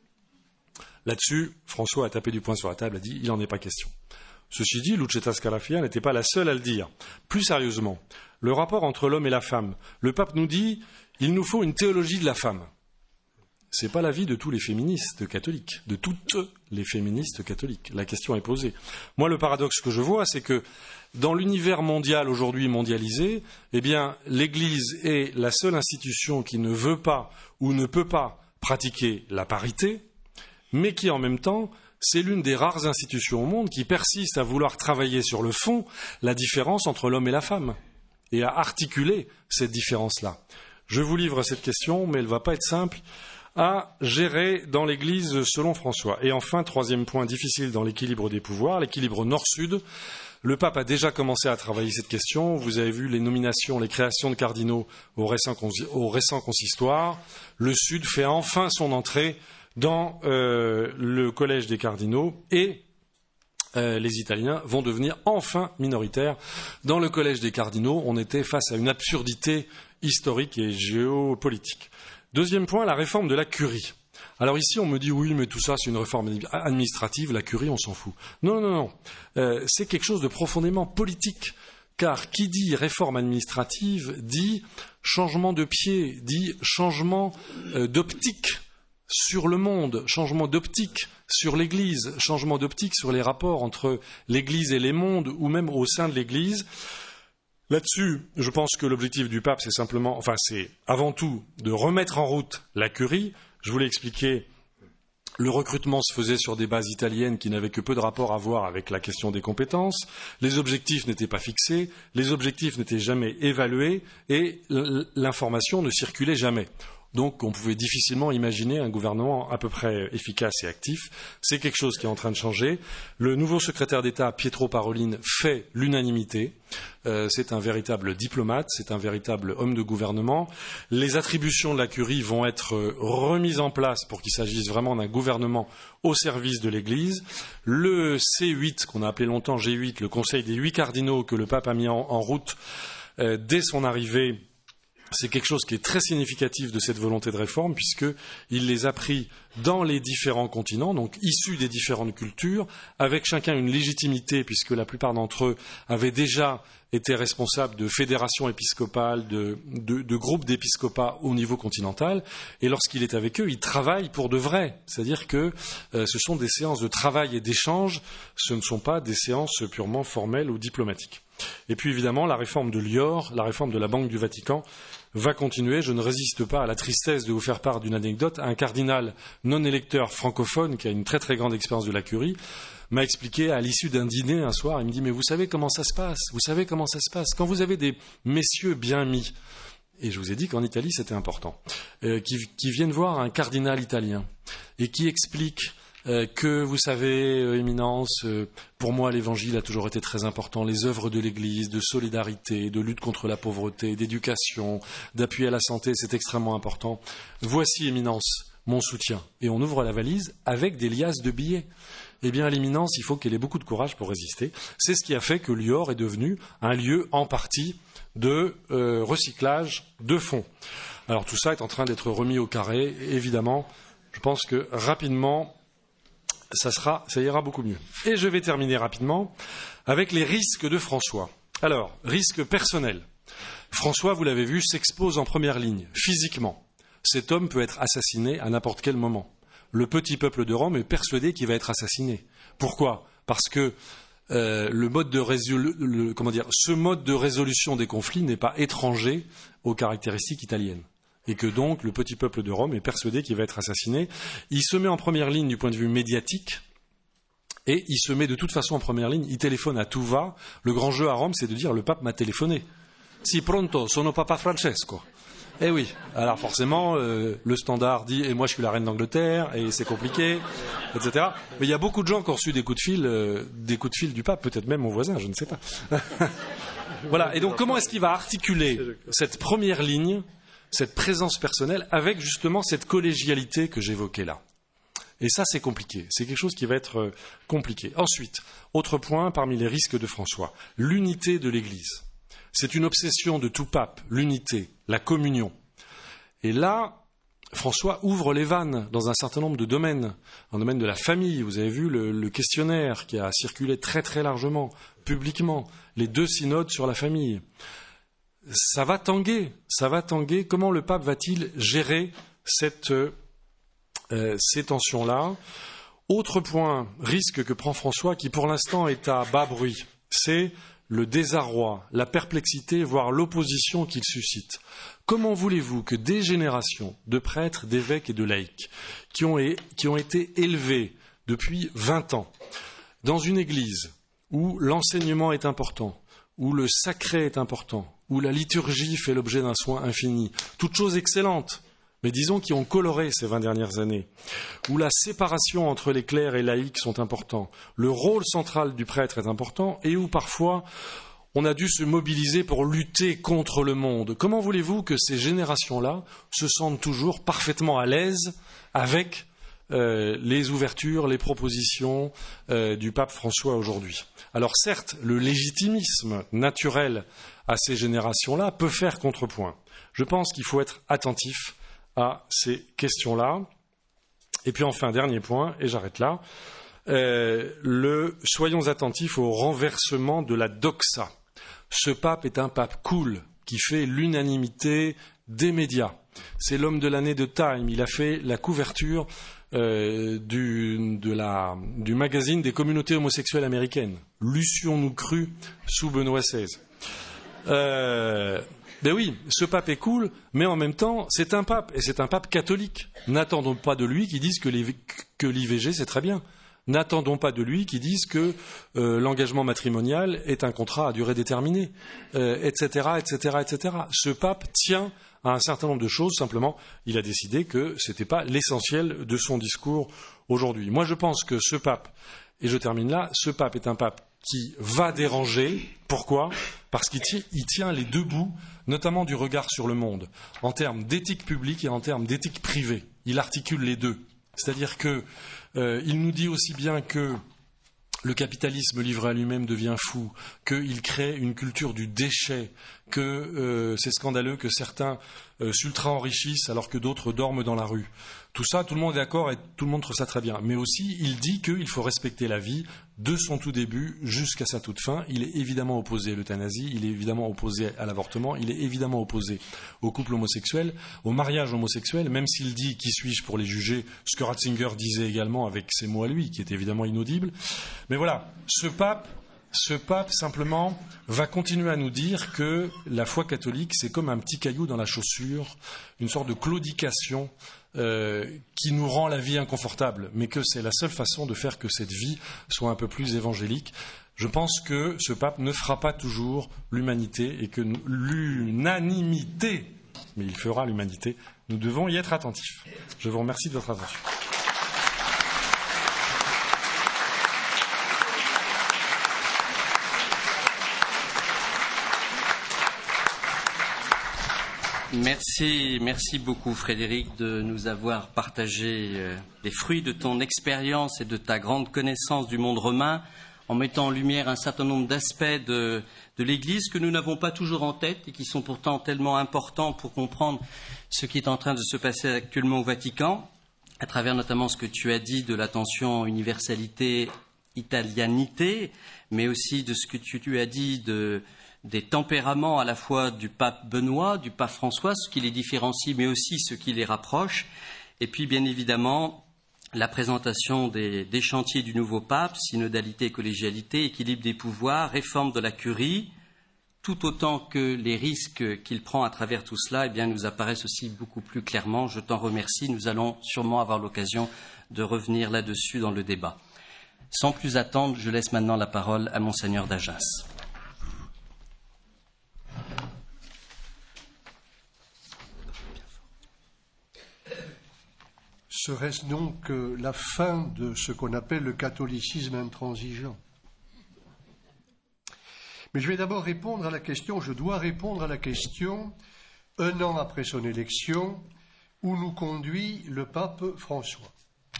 Là-dessus, François a tapé du poing sur la table, a dit « il n'en est pas question ». Ceci dit, Lucetta Scalafia n'était pas la seule à le dire. Plus sérieusement, le rapport entre l'homme et la femme. Le pape nous dit « il nous faut une théologie de la femme ». Ce n'est pas l'avis de tous les féministes catholiques, de toutes les féministes catholiques. La question est posée. Moi, le paradoxe que je vois, c'est que dans l'univers mondial aujourd'hui mondialisé, eh bien, l'Église est la seule institution qui ne veut pas ou ne peut pas pratiquer la parité, mais qui en même temps, c'est l'une des rares institutions au monde qui persiste à vouloir travailler sur le fond la différence entre l'homme et la femme et à articuler cette différence-là. Je vous livre cette question, mais elle ne va pas être simple à gérer dans l'Église selon François. Et enfin, troisième point difficile dans l'équilibre des pouvoirs, l'équilibre nord-sud. Le pape a déjà commencé à travailler cette question. Vous avez vu les nominations, les créations de cardinaux au récent consistoire. Le Sud fait enfin son entrée dans le collège des cardinaux et les Italiens vont devenir enfin minoritaires. Dans le collège des cardinaux, on était face à une absurdité historique et géopolitique. Deuxième point, la réforme de la curie. Alors ici, on me dit oui, mais tout ça, c'est une réforme administrative, la curie, on s'en fout. Non. C'est quelque chose de profondément politique. Car qui dit réforme administrative dit changement de pied, dit changement d'optique sur le monde, changement d'optique sur l'Église, changement d'optique sur les rapports entre l'Église et les mondes, ou même au sein de l'Église. Là-dessus, je pense que l'objectif du pape, c'est avant tout de remettre en route la curie. Je vous l'ai expliqué, le recrutement se faisait sur des bases italiennes qui n'avaient que peu de rapport à voir avec la question des compétences. Les objectifs n'étaient pas fixés, les objectifs n'étaient jamais évalués et l'information ne circulait jamais. Donc on pouvait difficilement imaginer un gouvernement à peu près efficace et actif. C'est quelque chose qui est en train de changer. Le nouveau secrétaire d'État, Pietro Parolin, fait l'unanimité. C'est un véritable diplomate, c'est un véritable homme de gouvernement. Les attributions de la curie vont être remises en place pour qu'il s'agisse vraiment d'un gouvernement au service de l'Église. Le C8, qu'on a appelé longtemps G8, le Conseil des 8 cardinaux que le pape a mis en route dès son arrivée, c'est quelque chose qui est très significatif de cette volonté de réforme, puisqu'il les a pris dans les différents continents, donc issus des différentes cultures, avec chacun une légitimité, puisque la plupart d'entre eux avaient déjà été responsables de fédérations épiscopales, de groupes d'épiscopats au niveau continental, et lorsqu'il est avec eux, il travaille pour de vrai. C'est-à-dire que ce sont des séances de travail et d'échange, ce ne sont pas des séances purement formelles ou diplomatiques. Et puis évidemment, la réforme de l'IOR, la réforme de la Banque du Vatican, va continuer. Je ne résiste pas à la tristesse de vous faire part d'une anecdote. Un cardinal non-électeur francophone, qui a une très très grande expérience de la curie, m'a expliqué à l'issue d'un dîner un soir, il me dit « Mais vous savez comment ça se passe ? Vous savez comment ça se passe ? Quand vous avez des messieurs bien mis, et je vous ai dit qu'en Italie c'était important, qui viennent voir un cardinal italien et qui expliquent que, vous savez, Éminence, pour moi l'Évangile a toujours été très important, les œuvres de l'Église, de solidarité, de lutte contre la pauvreté, d'éducation, d'appui à la santé, c'est extrêmement important. Voici, Éminence, mon soutien. Et on ouvre la valise avec des liasses de billets. Eh bien, à l'imminence, il faut qu'elle ait beaucoup de courage pour résister. C'est ce qui a fait que l'UOR est devenu un lieu en partie de recyclage de fonds. Alors tout ça est en train d'être remis au carré. Évidemment, je pense que rapidement, ça ira beaucoup mieux. Et je vais terminer rapidement avec les risques de François. Alors, risque personnel. François, vous l'avez vu, s'expose en première ligne, physiquement. Cet homme peut être assassiné à n'importe quel moment. Le petit peuple de Rome est persuadé qu'il va être assassiné. Pourquoi ? Parce que ce mode de résolution des conflits n'est pas étranger aux caractéristiques italiennes. Et que donc, le petit peuple de Rome est persuadé qu'il va être assassiné. Il se met en première ligne du point de vue médiatique. Et il se met de toute façon en première ligne. Il téléphone à tout va. Le grand jeu à Rome, c'est de dire « le pape m'a téléphoné ». « Si pronto, sono Papa Francesco ». Eh oui, alors forcément, le standard dit « et moi je suis la reine d'Angleterre » et c'est compliqué, etc. Mais il y a beaucoup de gens qui ont reçu des coups de fil du pape, peut-être même mon voisin, je ne sais pas. Voilà, et donc comment est-ce qu'il va articuler cette première ligne, cette présence personnelle, avec justement cette collégialité que j'évoquais là ? Et ça, c'est compliqué. C'est quelque chose qui va être compliqué. Ensuite, autre point parmi les risques de François, l'unité de l'Église. C'est une obsession de tout pape, l'unité, la communion. Et là, François ouvre les vannes dans un certain nombre de domaines. Un domaine de la famille, vous avez vu le questionnaire qui a circulé très très largement, publiquement, les 2 synodes sur la famille. Ça va tanguer. Comment le pape va-t-il gérer ces tensions-là ? Autre point, risque que prend François, qui pour l'instant est à bas bruit, c'est le désarroi, la perplexité, voire l'opposition qu'il suscite. Comment voulez-vous que des générations de prêtres, d'évêques et de laïcs qui ont été élevés depuis 20 ans dans une église où l'enseignement est important, où le sacré est important, où la liturgie fait l'objet d'un soin infini, toutes choses excellentes, mais disons qui ont coloré ces 20 dernières années, où la séparation entre les clercs et laïcs sont importants, le rôle central du prêtre est important, et où parfois on a dû se mobiliser pour lutter contre le monde. Comment voulez-vous que ces générations-là se sentent toujours parfaitement à l'aise avec les ouvertures, les propositions du pape François aujourd'hui ? Alors certes, le légitimisme naturel à ces générations-là peut faire contrepoint. Je pense qu'il faut être attentif à ces questions-là. Et puis enfin, dernier point, et j'arrête là, soyons attentifs au renversement de la doxa. Ce pape est un pape cool, qui fait l'unanimité des médias. C'est l'homme de l'année de Time, il a fait la couverture du magazine des communautés homosexuelles américaines. L'eussions-nous cru sous Benoît XVI. Ben oui, ce pape est cool, mais en même temps, c'est un pape, et c'est un pape catholique. N'attendons pas de lui qu'il dise que l'IVG, c'est très bien. N'attendons pas de lui qu'il dise que l'engagement matrimonial est un contrat à durée déterminée, etc., etc., etc. Ce pape tient à un certain nombre de choses, simplement, il a décidé que ce n'était pas l'essentiel de son discours aujourd'hui. Moi, je pense que ce pape, et je termine là, ce pape est un pape qui va déranger. Pourquoi ? Parce qu'il tient les 2 bouts, notamment du regard sur le monde, en termes d'éthique publique et en termes d'éthique privée. Il articule les 2. C'est-à-dire qu'il nous dit aussi bien que le capitalisme livré à lui-même devient fou, qu'il crée une culture du déchet, que c'est scandaleux que certains s'ultra-enrichissent alors que d'autres dorment dans la rue. Tout ça, tout le monde est d'accord et tout le monde trouve ça très bien. Mais aussi, il dit qu'il faut respecter la vie de son tout début jusqu'à sa toute fin. Il est évidemment opposé à l'euthanasie, il est évidemment opposé à l'avortement, il est évidemment opposé au couple homosexuel, au mariage homosexuel, même s'il dit « qui suis-je pour les juger ?» ce que Ratzinger disait également avec ses mots à lui, qui étaient évidemment inaudibles. Mais voilà, ce pape, simplement, va continuer à nous dire que la foi catholique, c'est comme un petit caillou dans la chaussure, une sorte de claudication qui nous rend la vie inconfortable, mais que c'est la seule façon de faire que cette vie soit un peu plus évangélique. Je pense que ce pape ne fera pas toujours l'humanité et que l'unanimité, mais il fera l'humanité. Nous devons y être attentifs. Je vous remercie de votre attention. Merci beaucoup Frédéric de nous avoir partagé les fruits de ton expérience et de ta grande connaissance du monde romain en mettant en lumière un certain nombre d'aspects de l'Église que nous n'avons pas toujours en tête et qui sont pourtant tellement importants pour comprendre ce qui est en train de se passer actuellement au Vatican, à travers notamment ce que tu as dit de l'attention universalité, italianité, mais aussi de ce que tu as dit des tempéraments à la fois du pape Benoît, du pape François, ce qui les différencie, mais aussi ce qui les rapproche. Et puis, bien évidemment, la présentation des chantiers du nouveau pape, synodalité et collégialité, équilibre des pouvoirs, réforme de la curie, tout autant que les risques qu'il prend à travers tout cela, eh bien, nous apparaissent aussi beaucoup plus clairement. Je t'en remercie. Nous allons sûrement avoir l'occasion de revenir là-dessus dans le débat. Sans plus attendre, je laisse maintenant la parole à Monseigneur d'Agens. Serait-ce donc la fin de ce qu'on appelle le catholicisme intransigeant? Mais je vais d'abord répondre à la question, je dois répondre à la question, un an après son élection, où nous conduit le pape François.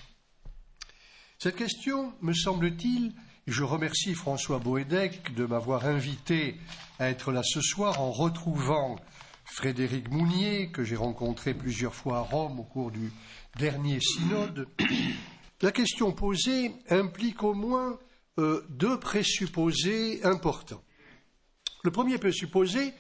Cette question, me semble-t-il, et je remercie François Boédek de m'avoir invité à être là ce soir en retrouvant Frédéric Mounier, que j'ai rencontré plusieurs fois à Rome au cours du dernier synode. La question posée implique au moins deux présupposés importants. Le premier présupposé,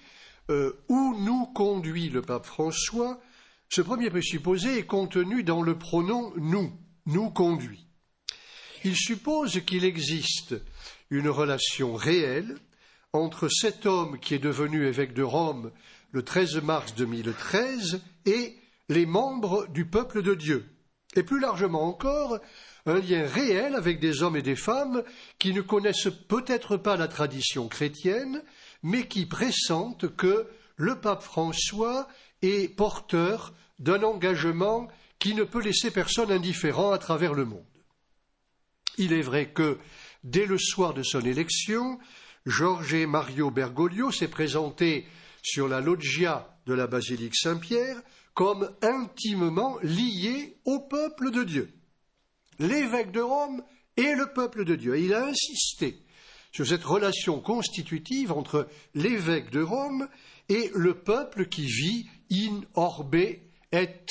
où nous conduit le pape François, ce premier présupposé est contenu dans le pronom nous conduit. Il suppose qu'il existe une relation réelle entre cet homme qui est devenu évêque de Rome le 13 mars 2013 et les membres du peuple de Dieu. Et plus largement encore, un lien réel avec des hommes et des femmes qui ne connaissent peut-être pas la tradition chrétienne, mais qui pressentent que le pape François est porteur d'un engagement qui ne peut laisser personne indifférent à travers le monde. Il est vrai que, dès le soir de son élection, Jorge Mario Bergoglio s'est présenté sur la loggia de la basilique Saint-Pierre comme intimement lié au peuple de Dieu. L'évêque de Rome et le peuple de Dieu. Et il a insisté sur cette relation constitutive entre l'évêque de Rome et le peuple qui vit in orbe et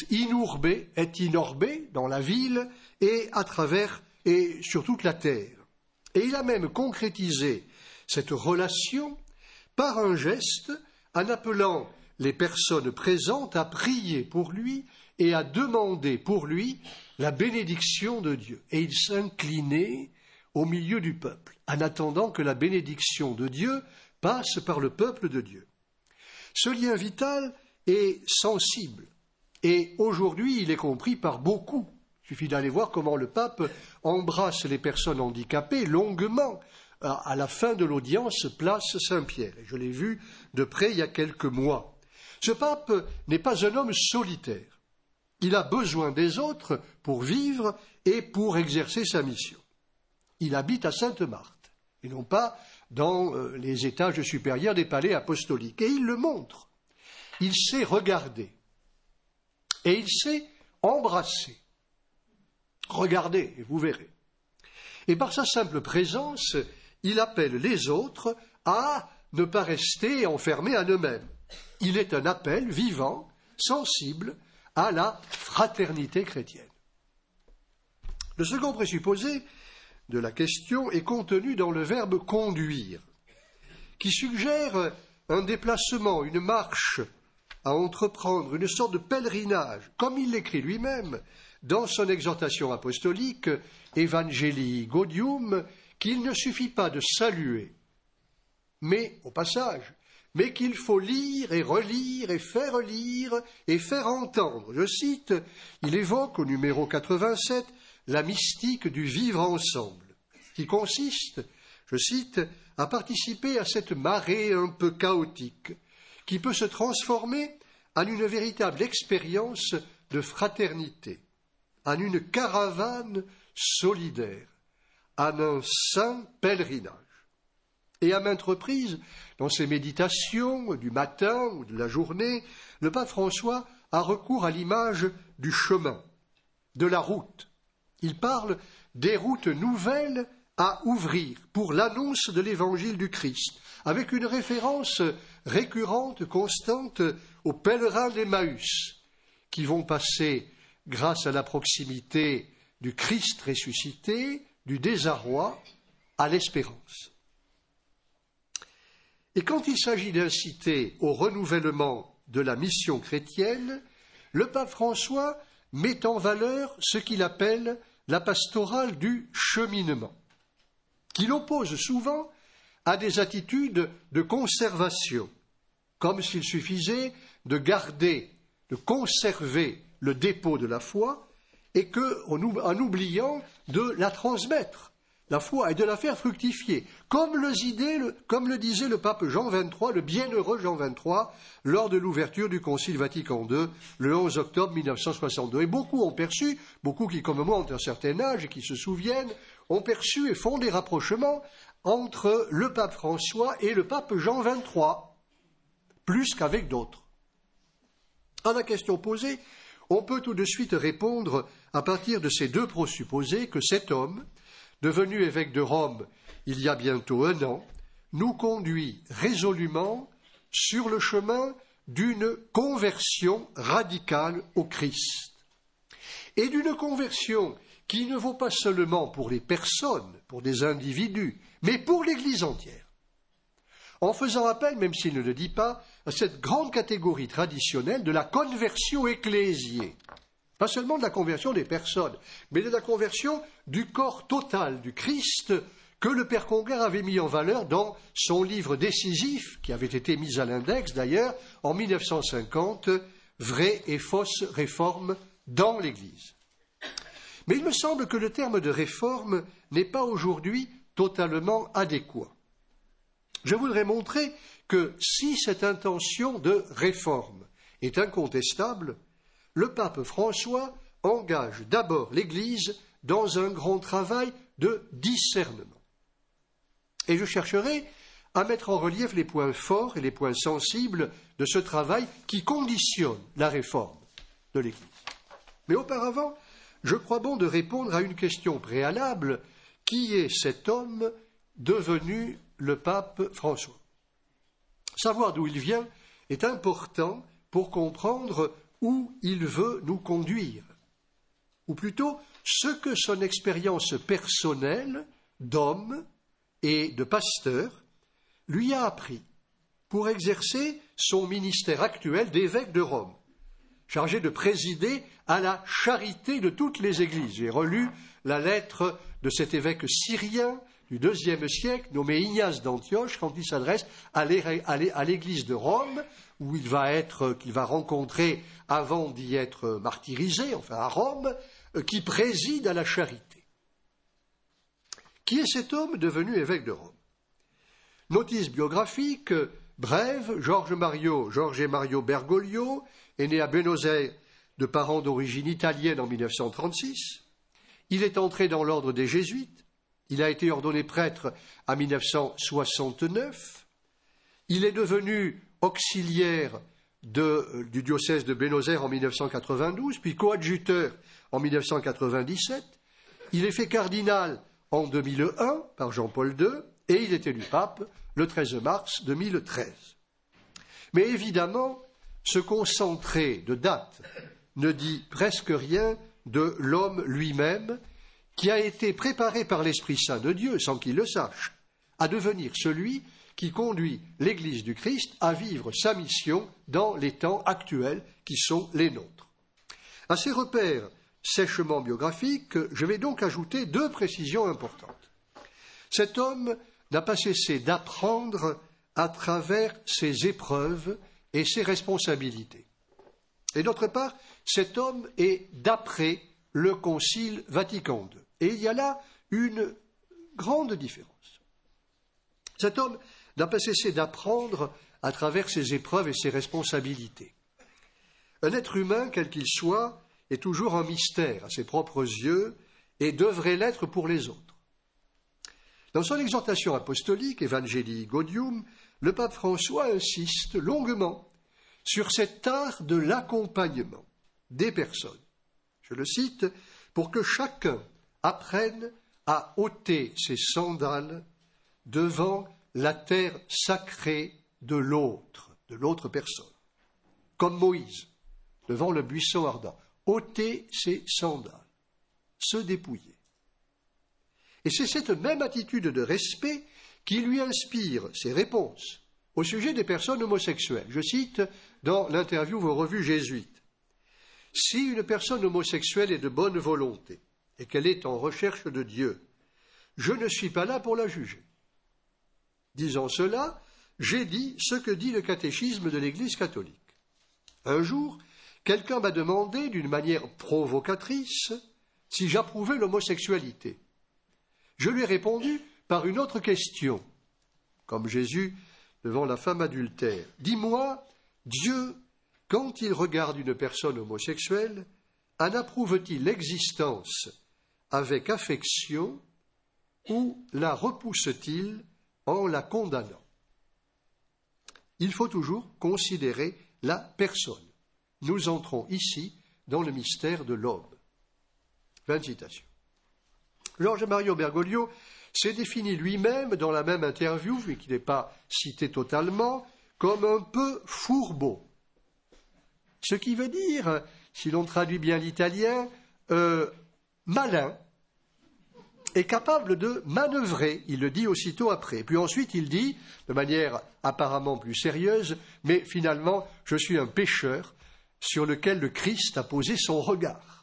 in orbe, dans la ville et à travers et sur toute la terre. Et il a même concrétisé cette relation par un geste en appelant les personnes présentes à prier pour lui et à demander pour lui la bénédiction de Dieu. Et il s'inclinait au milieu du peuple, en attendant que la bénédiction de Dieu passe par le peuple de Dieu. Ce lien vital est sensible, et aujourd'hui il est compris par beaucoup. Il suffit d'aller voir comment le pape embrasse les personnes handicapées longuement à la fin de l'audience place Saint-Pierre. Et je l'ai vu de près il y a quelques mois. Ce pape n'est pas un homme solitaire. Il a besoin des autres pour vivre et pour exercer sa mission. Il habite à Sainte-Marthe, et non pas dans les étages supérieurs des palais apostoliques. Et il le montre. Il sait regarder. Et il sait embrasser. Regardez, et vous verrez. Et par sa simple présence, il appelle les autres à ne pas rester enfermés en eux-mêmes. Il est un appel vivant, sensible, à la fraternité chrétienne. Le second présupposé de la question est contenu dans le verbe conduire, qui suggère un déplacement, une marche à entreprendre, une sorte de pèlerinage, comme il l'écrit lui-même dans son exhortation apostolique Evangelii Gaudium, qu'il ne suffit pas de saluer, mais au passage, mais qu'il faut lire et relire et faire entendre. Je cite, il évoque au numéro 87 la mystique du vivre ensemble, qui consiste, je cite, à participer à cette marée un peu chaotique, qui peut se transformer en une véritable expérience de fraternité, en une caravane solidaire, en un saint pèlerinage. Et à maintes reprises, dans ses méditations du matin ou de la journée, le pape François a recours à l'image du chemin, de la route. Il parle des routes nouvelles à ouvrir pour l'annonce de l'évangile du Christ, avec une référence récurrente, constante aux pèlerins d'Emmaüs, qui vont passer, grâce à la proximité du Christ ressuscité, du désarroi à l'espérance. Et quand il s'agit d'inciter au renouvellement de la mission chrétienne, le pape François met en valeur ce qu'il appelle la pastorale du cheminement, qu'il oppose souvent à des attitudes de conservation, comme s'il suffisait de garder, de conserver le dépôt de la foi et en oubliant de la transmettre, la foi, et de la faire fructifier, comme le disait le pape Jean XXIII, le bienheureux Jean XXIII, lors de l'ouverture du Concile Vatican II, le 11 octobre 1962. Et beaucoup ont perçu, beaucoup qui, comme moi, ont un certain âge et qui se souviennent, ont perçu et font des rapprochements entre le pape François et le pape Jean XXIII, plus qu'avec d'autres. À la question posée, on peut tout de suite répondre, à partir de ces deux présupposés, que cet homme, devenu évêque de Rome il y a bientôt 1 an, nous conduit résolument sur le chemin d'une conversion radicale au Christ. Et d'une conversion qui ne vaut pas seulement pour les personnes, pour des individus, mais pour l'Église entière. En faisant appel, même s'il ne le dit pas, à cette grande catégorie traditionnelle de la conversion ecclésiée. Pas seulement de la conversion des personnes, mais de la conversion du corps total du Christ que le Père Congar avait mis en valeur dans son livre décisif, qui avait été mis à l'index d'ailleurs en 1950, Vraies et fausses réformes dans l'Église. Mais il me semble que le terme de réforme n'est pas aujourd'hui totalement adéquat. Je voudrais montrer que si cette intention de réforme est incontestable, le pape François engage d'abord l'Église dans un grand travail de discernement. Et je chercherai à mettre en relief les points forts et les points sensibles de ce travail qui conditionne la réforme de l'Église. Mais auparavant, je crois bon de répondre à une question préalable: qui est cet homme devenu le pape François? Savoir d'où il vient est important pour comprendre où il veut nous conduire, ou plutôt ce que son expérience personnelle d'homme et de pasteur lui a appris pour exercer son ministère actuel d'évêque de Rome, chargé de présider à la charité de toutes les églises. J'ai relu la lettre de cet évêque syrien du IIe siècle, nommé Ignace d'Antioche, quand il s'adresse à l'église de Rome, où qu'il va rencontrer avant d'y être martyrisé, enfin à Rome, qui préside à la charité. Qui est cet homme devenu évêque de Rome? Notice biographique brève: George et Mario Bergoglio est né à Buenos Aires de parents d'origine italienne en 1936. Il est entré dans l'ordre des Jésuites. Il a été ordonné prêtre en 1969. Il est devenu auxiliaire du diocèse de Buenos Aires en 1992, puis coadjuteur en 1997. Il est fait cardinal en 2001 par Jean-Paul II et il est élu pape le 13 mars 2013. Mais évidemment, ce concentré de date ne dit presque rien de l'homme lui-même, qui a été préparé par l'Esprit Saint de Dieu, sans qu'il le sache, à devenir celui qui conduit l'Église du Christ à vivre sa mission dans les temps actuels qui sont les nôtres. À ces repères sèchement biographiques, je vais donc ajouter 2 précisions importantes. Cet homme n'a pas cessé d'apprendre à travers ses épreuves et ses responsabilités. Et d'autre part, cet homme est d'après le Concile Vatican II. Et il y a là une grande différence. Cet homme n'a pas cessé d'apprendre à travers ses épreuves et ses responsabilités. Un être humain, quel qu'il soit, est toujours un mystère à ses propres yeux et devrait l'être pour les autres. Dans son exhortation apostolique, Evangelii Gaudium, le pape François insiste longuement sur cet art de l'accompagnement des personnes. Je le cite, « pour que chacun apprenne à ôter ses sandales devant la terre sacrée de l'autre personne, comme Moïse devant le buisson ardent, ôter ses sandales, se dépouiller. » Et c'est cette même attitude de respect qui lui inspire ses réponses au sujet des personnes homosexuelles. Je cite dans l'interview Vos revues jésuites. « Si une personne homosexuelle est de bonne volonté et qu'elle est en recherche de Dieu, je ne suis pas là pour la juger. Disant cela, j'ai dit ce que dit le catéchisme de l'Église catholique. Un jour, quelqu'un m'a demandé d'une manière provocatrice si j'approuvais l'homosexualité. Je lui ai répondu par une autre question, comme Jésus devant la femme adultère. Dis-moi, Dieu, quand il regarde une personne homosexuelle, en approuve-t-il l'existence avec affection ou la repousse-t-il en la condamnant? Il faut toujours considérer la personne. Nous entrons ici dans le mystère de l'homme. Fin de citation. Georges Mario Bergoglio s'est défini lui-même dans la même interview, mais qui n'est pas cité totalement, comme un peu fourbeau. Ce qui veut dire, si l'on traduit bien l'italien, malin et capable de manœuvrer, il le dit aussitôt après. Puis ensuite il dit, de manière apparemment plus sérieuse, mais finalement je suis un pécheur sur lequel le Christ a posé son regard.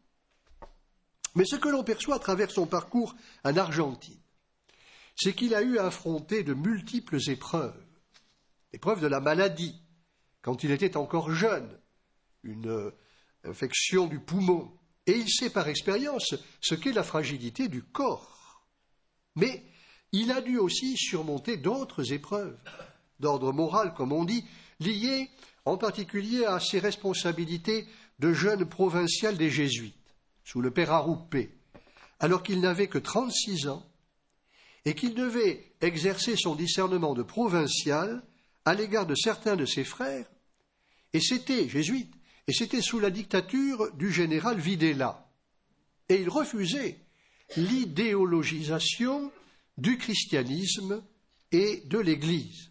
Mais ce que l'on perçoit à travers son parcours en Argentine, c'est qu'il a eu à affronter de multiples épreuves. Épreuves de la maladie, quand il était encore jeune, une infection du poumon, et il sait par expérience ce qu'est la fragilité du corps. Mais il a dû aussi surmonter d'autres épreuves, d'ordre moral, comme on dit, liées en particulier à ses responsabilités de jeune provincial des Jésuites, sous le père Arrupe, alors qu'il n'avait que 36 ans et qu'il devait exercer son discernement de provincial à l'égard de certains de ses frères, et c'était jésuite, et c'était sous la dictature du général Videla. Et il refusait l'idéologisation du christianisme et de l'Église.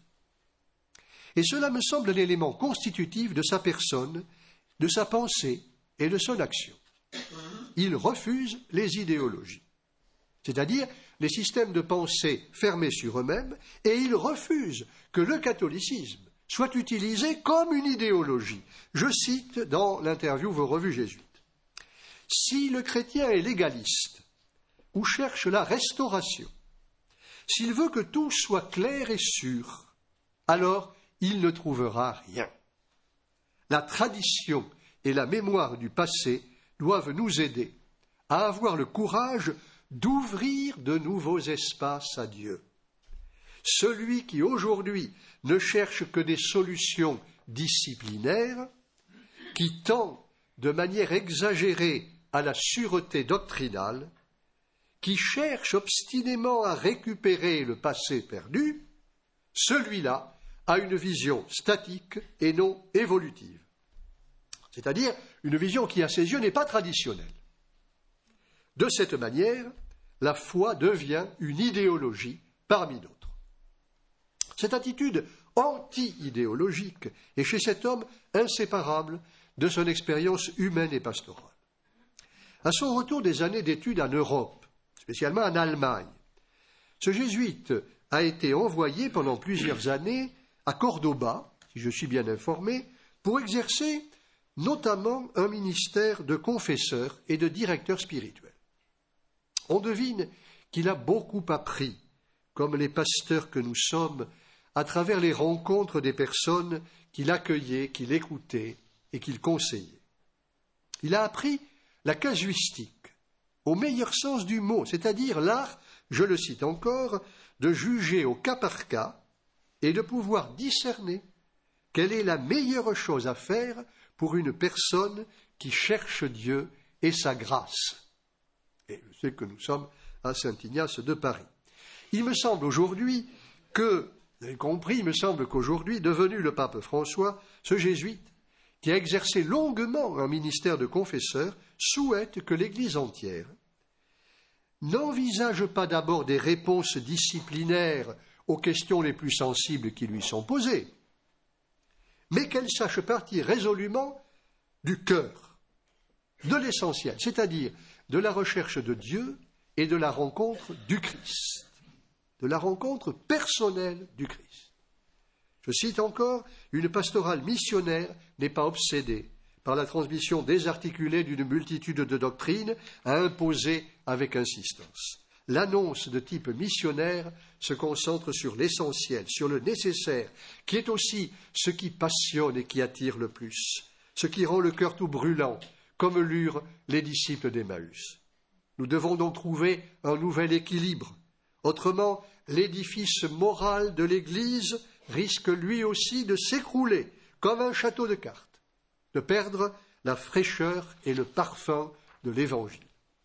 Et cela me semble un élément constitutif de sa personne, de sa pensée et de son action. Il refuse les idéologies, c'est-à-dire les systèmes de pensée fermés sur eux-mêmes, et il refuse que le catholicisme soit utilisé comme une idéologie. Je cite dans l'interview Vos revues jésuites. « Si le chrétien est légaliste ou cherche la restauration, s'il veut que tout soit clair et sûr, alors il ne trouvera rien. La tradition et la mémoire du passé doivent nous aider à avoir le courage d'ouvrir de nouveaux espaces à Dieu. Celui qui aujourd'hui ne cherche que des solutions disciplinaires, qui tend de manière exagérée à la sûreté doctrinale, qui cherche obstinément à récupérer le passé perdu, celui-là a une vision statique et non évolutive. C'est-à-dire une vision qui, à ses yeux, n'est pas traditionnelle. De cette manière, la foi devient une idéologie parmi d'autres. Cette attitude anti-idéologique est chez cet homme inséparable de son expérience humaine et pastorale. À son retour des années d'études en Europe, spécialement en Allemagne, ce jésuite a été envoyé pendant plusieurs années à Cordoba, si je suis bien informé, pour exercer notamment un ministère de confesseur et de directeur spirituel. On devine qu'il a beaucoup appris, comme les pasteurs que nous sommes, à travers les rencontres des personnes qu'il accueillait, qu'il écoutait et qu'il conseillait. Il a appris la casuistique, au meilleur sens du mot, c'est-à-dire l'art, je le cite encore, de juger au cas par cas et de pouvoir discerner quelle est la meilleure chose à faire pour une personne qui cherche Dieu et sa grâce. Et je sais que nous sommes à Saint-Ignace de Paris. Il me semble aujourd'hui que, vous avez compris, il me semble qu'aujourd'hui, devenu le pape François, ce jésuite, qui a exercé longuement un ministère de confesseur, souhaite que l'Église entière n'envisage pas d'abord des réponses disciplinaires aux questions les plus sensibles qui lui sont posées, mais qu'elle sache partir résolument du cœur, de l'essentiel, c'est-à-dire de la recherche de Dieu et de la rencontre du Christ, de la rencontre personnelle du Christ. Je cite encore, une pastorale missionnaire n'est pas obsédée par la transmission désarticulée d'une multitude de doctrines à imposer avec insistance. L'annonce de type missionnaire se concentre sur l'essentiel, sur le nécessaire, qui est aussi ce qui passionne et qui attire le plus, ce qui rend le cœur tout brûlant, comme l'eurent les disciples d'Emmaüs. Nous devons donc trouver un nouvel équilibre. Autrement, l'édifice moral de l'Église risque lui aussi de s'écrouler comme un château de cartes, de perdre la fraîcheur et le parfum de l'Évangile.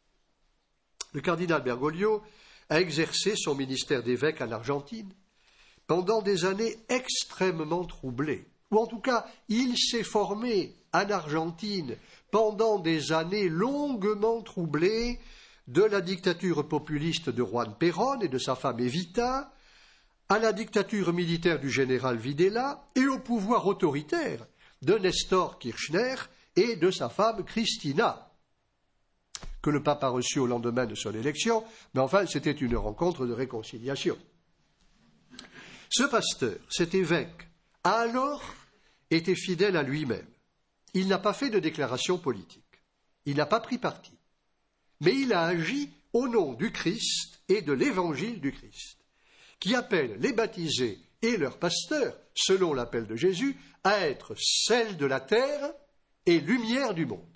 Le cardinal Bergoglio a exercé son ministère d'évêque en Argentine pendant des années extrêmement troublées, ou en tout cas, il s'est formé en Argentine pendant des années longuement troublées de la dictature populiste de Juan Perón et de sa femme Evita, à la dictature militaire du général Videla et au pouvoir autoritaire de Nestor Kirchner et de sa femme Cristina, que le pape a reçu au lendemain de son élection, mais enfin c'était une rencontre de réconciliation. Ce pasteur, cet évêque, a alors été fidèle à lui-même. Il n'a pas fait de déclaration politique, il n'a pas pris parti, mais il a agi au nom du Christ et de l'évangile du Christ, qui appelle les baptisés et leurs pasteurs, selon l'appel de Jésus, à être sel de la terre et lumière du monde.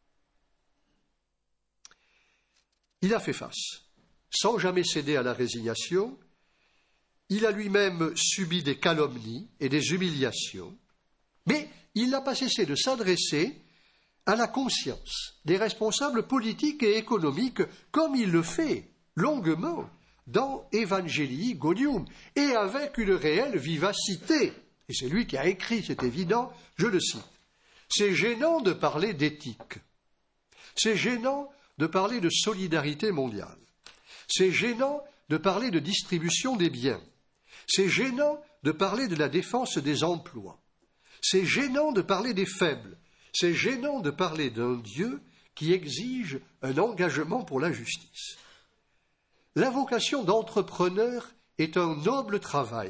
Il a fait face, sans jamais céder à la résignation. Il a lui-même subi des calomnies et des humiliations, mais il n'a pas cessé de s'adresser à la conscience des responsables politiques et économiques, comme il le fait longuement dans Evangelii Gaudium, et avec une réelle vivacité. Et c'est lui qui a écrit, c'est évident, je le cite. C'est gênant de parler d'éthique. C'est gênant de parler de solidarité mondiale. C'est gênant de parler de distribution des biens. C'est gênant de parler de la défense des emplois. C'est gênant de parler des faibles. C'est gênant de parler d'un Dieu qui exige un engagement pour la justice. La vocation d'entrepreneur est un noble travail.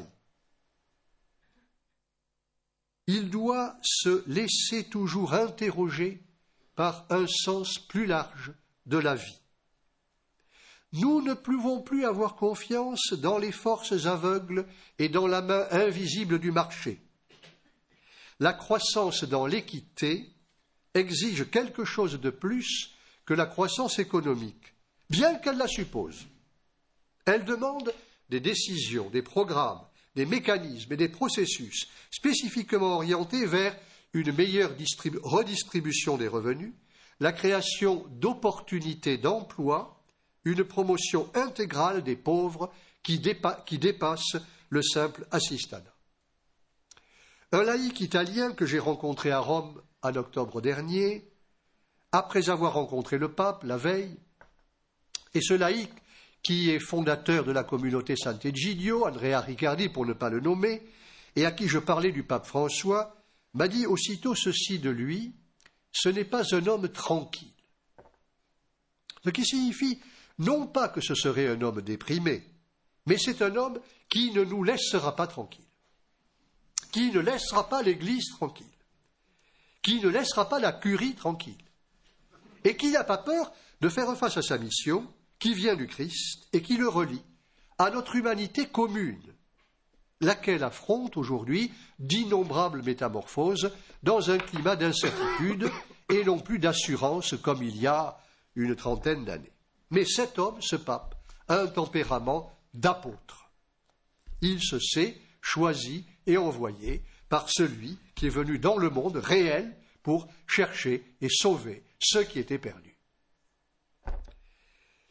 Il doit se laisser toujours interroger par un sens plus large de la vie. Nous ne pouvons plus avoir confiance dans les forces aveugles et dans la main invisible du marché. La croissance dans l'équité exige quelque chose de plus que la croissance économique, bien qu'elle la suppose. Elle demande des décisions, des programmes, des mécanismes et des processus spécifiquement orientés vers une meilleure redistribution des revenus, la création d'opportunités d'emploi, une promotion intégrale des pauvres qui dépasse le simple assistanat. Un laïc italien que j'ai rencontré à Rome en octobre dernier, après avoir rencontré le pape la veille, et ce laïc qui est fondateur de la communauté Sant'Egidio, Andrea Riccardi pour ne pas le nommer, et à qui je parlais du pape François, m'a dit aussitôt ceci de lui: ce n'est pas un homme tranquille. Ce qui signifie non pas que ce serait un homme déprimé, mais c'est un homme qui ne nous laissera pas tranquilles, qui ne laissera pas l'Église tranquille, qui ne laissera pas la curie tranquille, et qui n'a pas peur de faire face à sa mission, qui vient du Christ et qui le relie à notre humanité commune, laquelle affronte aujourd'hui d'innombrables métamorphoses dans un climat d'incertitude et non plus d'assurance comme il y a une trentaine d'années. Mais cet homme, ce pape, a un tempérament d'apôtre. Il se sait choisi et envoyé par celui qui est venu dans le monde réel pour chercher et sauver ceux qui étaient perdus.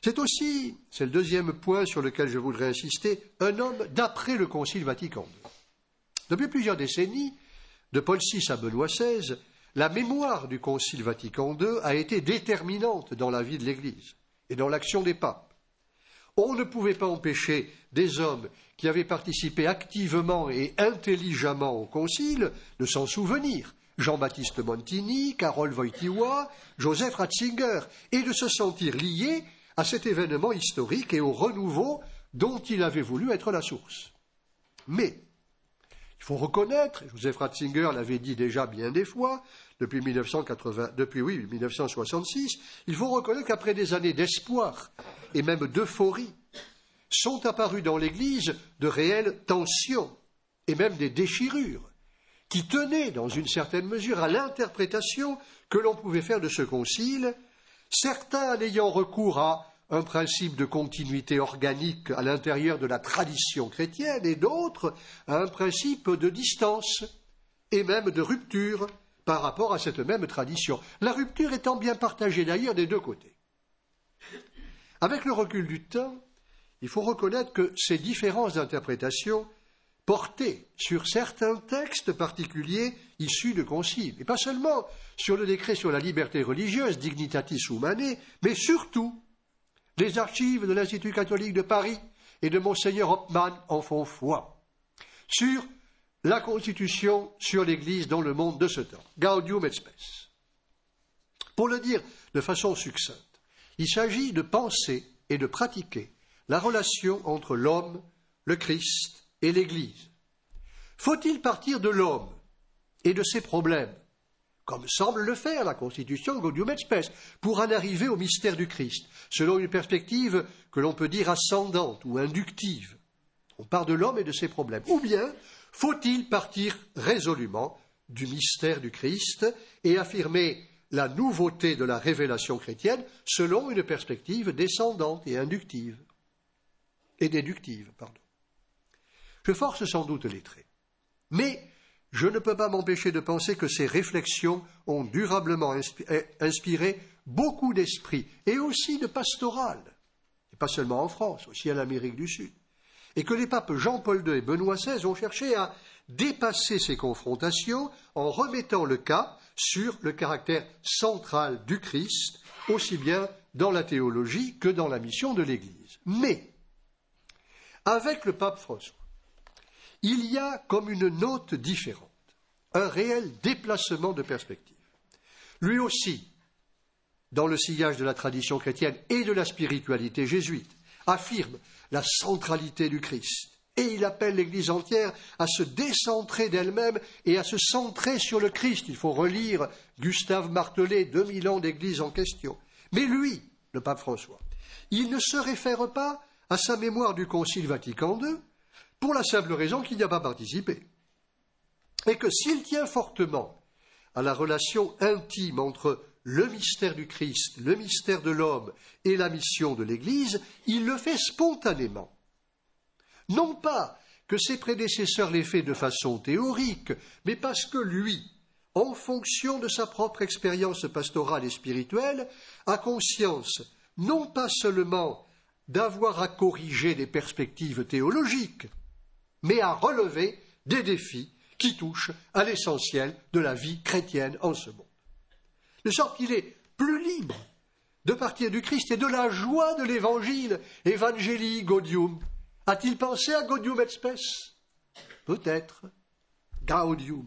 C'est aussi, c'est le deuxième point sur lequel je voudrais insister, un homme d'après le Concile Vatican II. Depuis plusieurs décennies, de Paul VI à Benoît XVI, la mémoire du Concile Vatican II a été déterminante dans la vie de l'Église et dans l'action des papes. On ne pouvait pas empêcher des hommes qui avaient participé activement et intelligemment au Concile de s'en souvenir. Jean-Baptiste Montini, Karol Wojtyła, Joseph Ratzinger, et de se sentir liés à cet événement historique et au renouveau dont il avait voulu être la source. Mais il faut reconnaître, Joseph Ratzinger l'avait dit déjà bien des fois, depuis 1966, il faut reconnaître qu'après des années d'espoir et même d'euphorie, sont apparues dans l'Église de réelles tensions et même des déchirures qui tenaient dans une certaine mesure à l'interprétation que l'on pouvait faire de ce concile, certains en ayant recours à un principe de continuité organique à l'intérieur de la tradition chrétienne et d'autres à un principe de distance et même de rupture par rapport à cette même tradition. La rupture étant bien partagée d'ailleurs des deux côtés. Avec le recul du temps, il faut reconnaître que ces différences d'interprétation portaient sur certains textes particuliers issus de conciles, et pas seulement sur le décret sur la liberté religieuse, Dignitatis Humanae, mais surtout les archives de l'Institut catholique de Paris et de Monseigneur Hopman en font foi, sur la Constitution sur l'Église dans le monde de ce temps, Gaudium et Spes. Pour le dire de façon succincte, il s'agit de penser et de pratiquer la relation entre l'homme, le Christ et l'Église. Faut-il partir de l'homme et de ses problèmes, comme semble le faire la Constitution Gaudium et Spes, pour en arriver au mystère du Christ, selon une perspective que l'on peut dire ascendante ou inductive? On part de l'homme et de ses problèmes. Ou bien faut-il partir résolument du mystère du Christ et affirmer la nouveauté de la révélation chrétienne selon une perspective descendante et inductive et déductive, pardon. Je force sans doute les traits, mais je ne peux pas m'empêcher de penser que ces réflexions ont durablement inspiré beaucoup d'esprits et aussi de pastoral, et pas seulement en France, aussi en Amérique du Sud, et que les papes Jean-Paul II et Benoît XVI ont cherché à dépasser ces confrontations en remettant le cas sur le caractère central du Christ, aussi bien dans la théologie que dans la mission de l'Église. Mais, avec le pape François, il y a comme une note différente, un réel déplacement de perspective. Lui aussi, dans le sillage de la tradition chrétienne et de la spiritualité jésuite, affirme la centralité du Christ. Et il appelle l'Église entière à se décentrer d'elle-même et à se centrer sur le Christ. Il faut relire Gustave Martelet, 2000 ans d'Église en question. Mais lui, le pape François, il ne se réfère pas à sa mémoire du Concile Vatican II pour la simple raison qu'il n'y a pas participé. Et que s'il tient fortement à la relation intime entre le mystère du Christ, le mystère de l'homme et la mission de l'Église, il le fait spontanément. Non pas que ses prédécesseurs l'aient fait de façon théorique, mais parce que lui, en fonction de sa propre expérience pastorale et spirituelle, a conscience non pas seulement d'avoir à corriger des perspectives théologiques, mais à relever des défis qui touchent à l'essentiel de la vie chrétienne en ce monde. De sorte qu'il est plus libre de partir du Christ et de la joie de l'Évangile. Evangelii Gaudium. A-t-il pensé à Gaudium et Spes? Peut-être. Gaudium.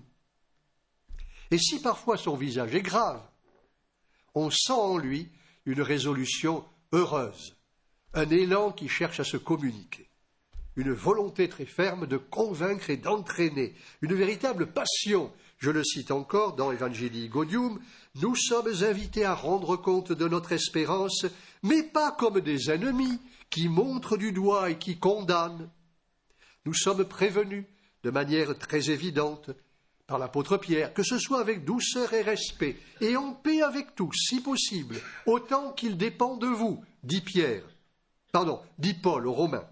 Et si parfois son visage est grave, on sent en lui une résolution heureuse, un élan qui cherche à se communiquer, une volonté très ferme de convaincre et d'entraîner, une véritable passion. Je le cite encore dans Evangelii Gaudium, nous sommes invités à rendre compte de notre espérance, mais pas comme des ennemis qui montrent du doigt et qui condamnent. Nous sommes prévenus de manière très évidente par l'apôtre Pierre, que ce soit avec douceur et respect, et en paix avec tous, si possible, autant qu'il dépend de vous, dit Paul aux Romains.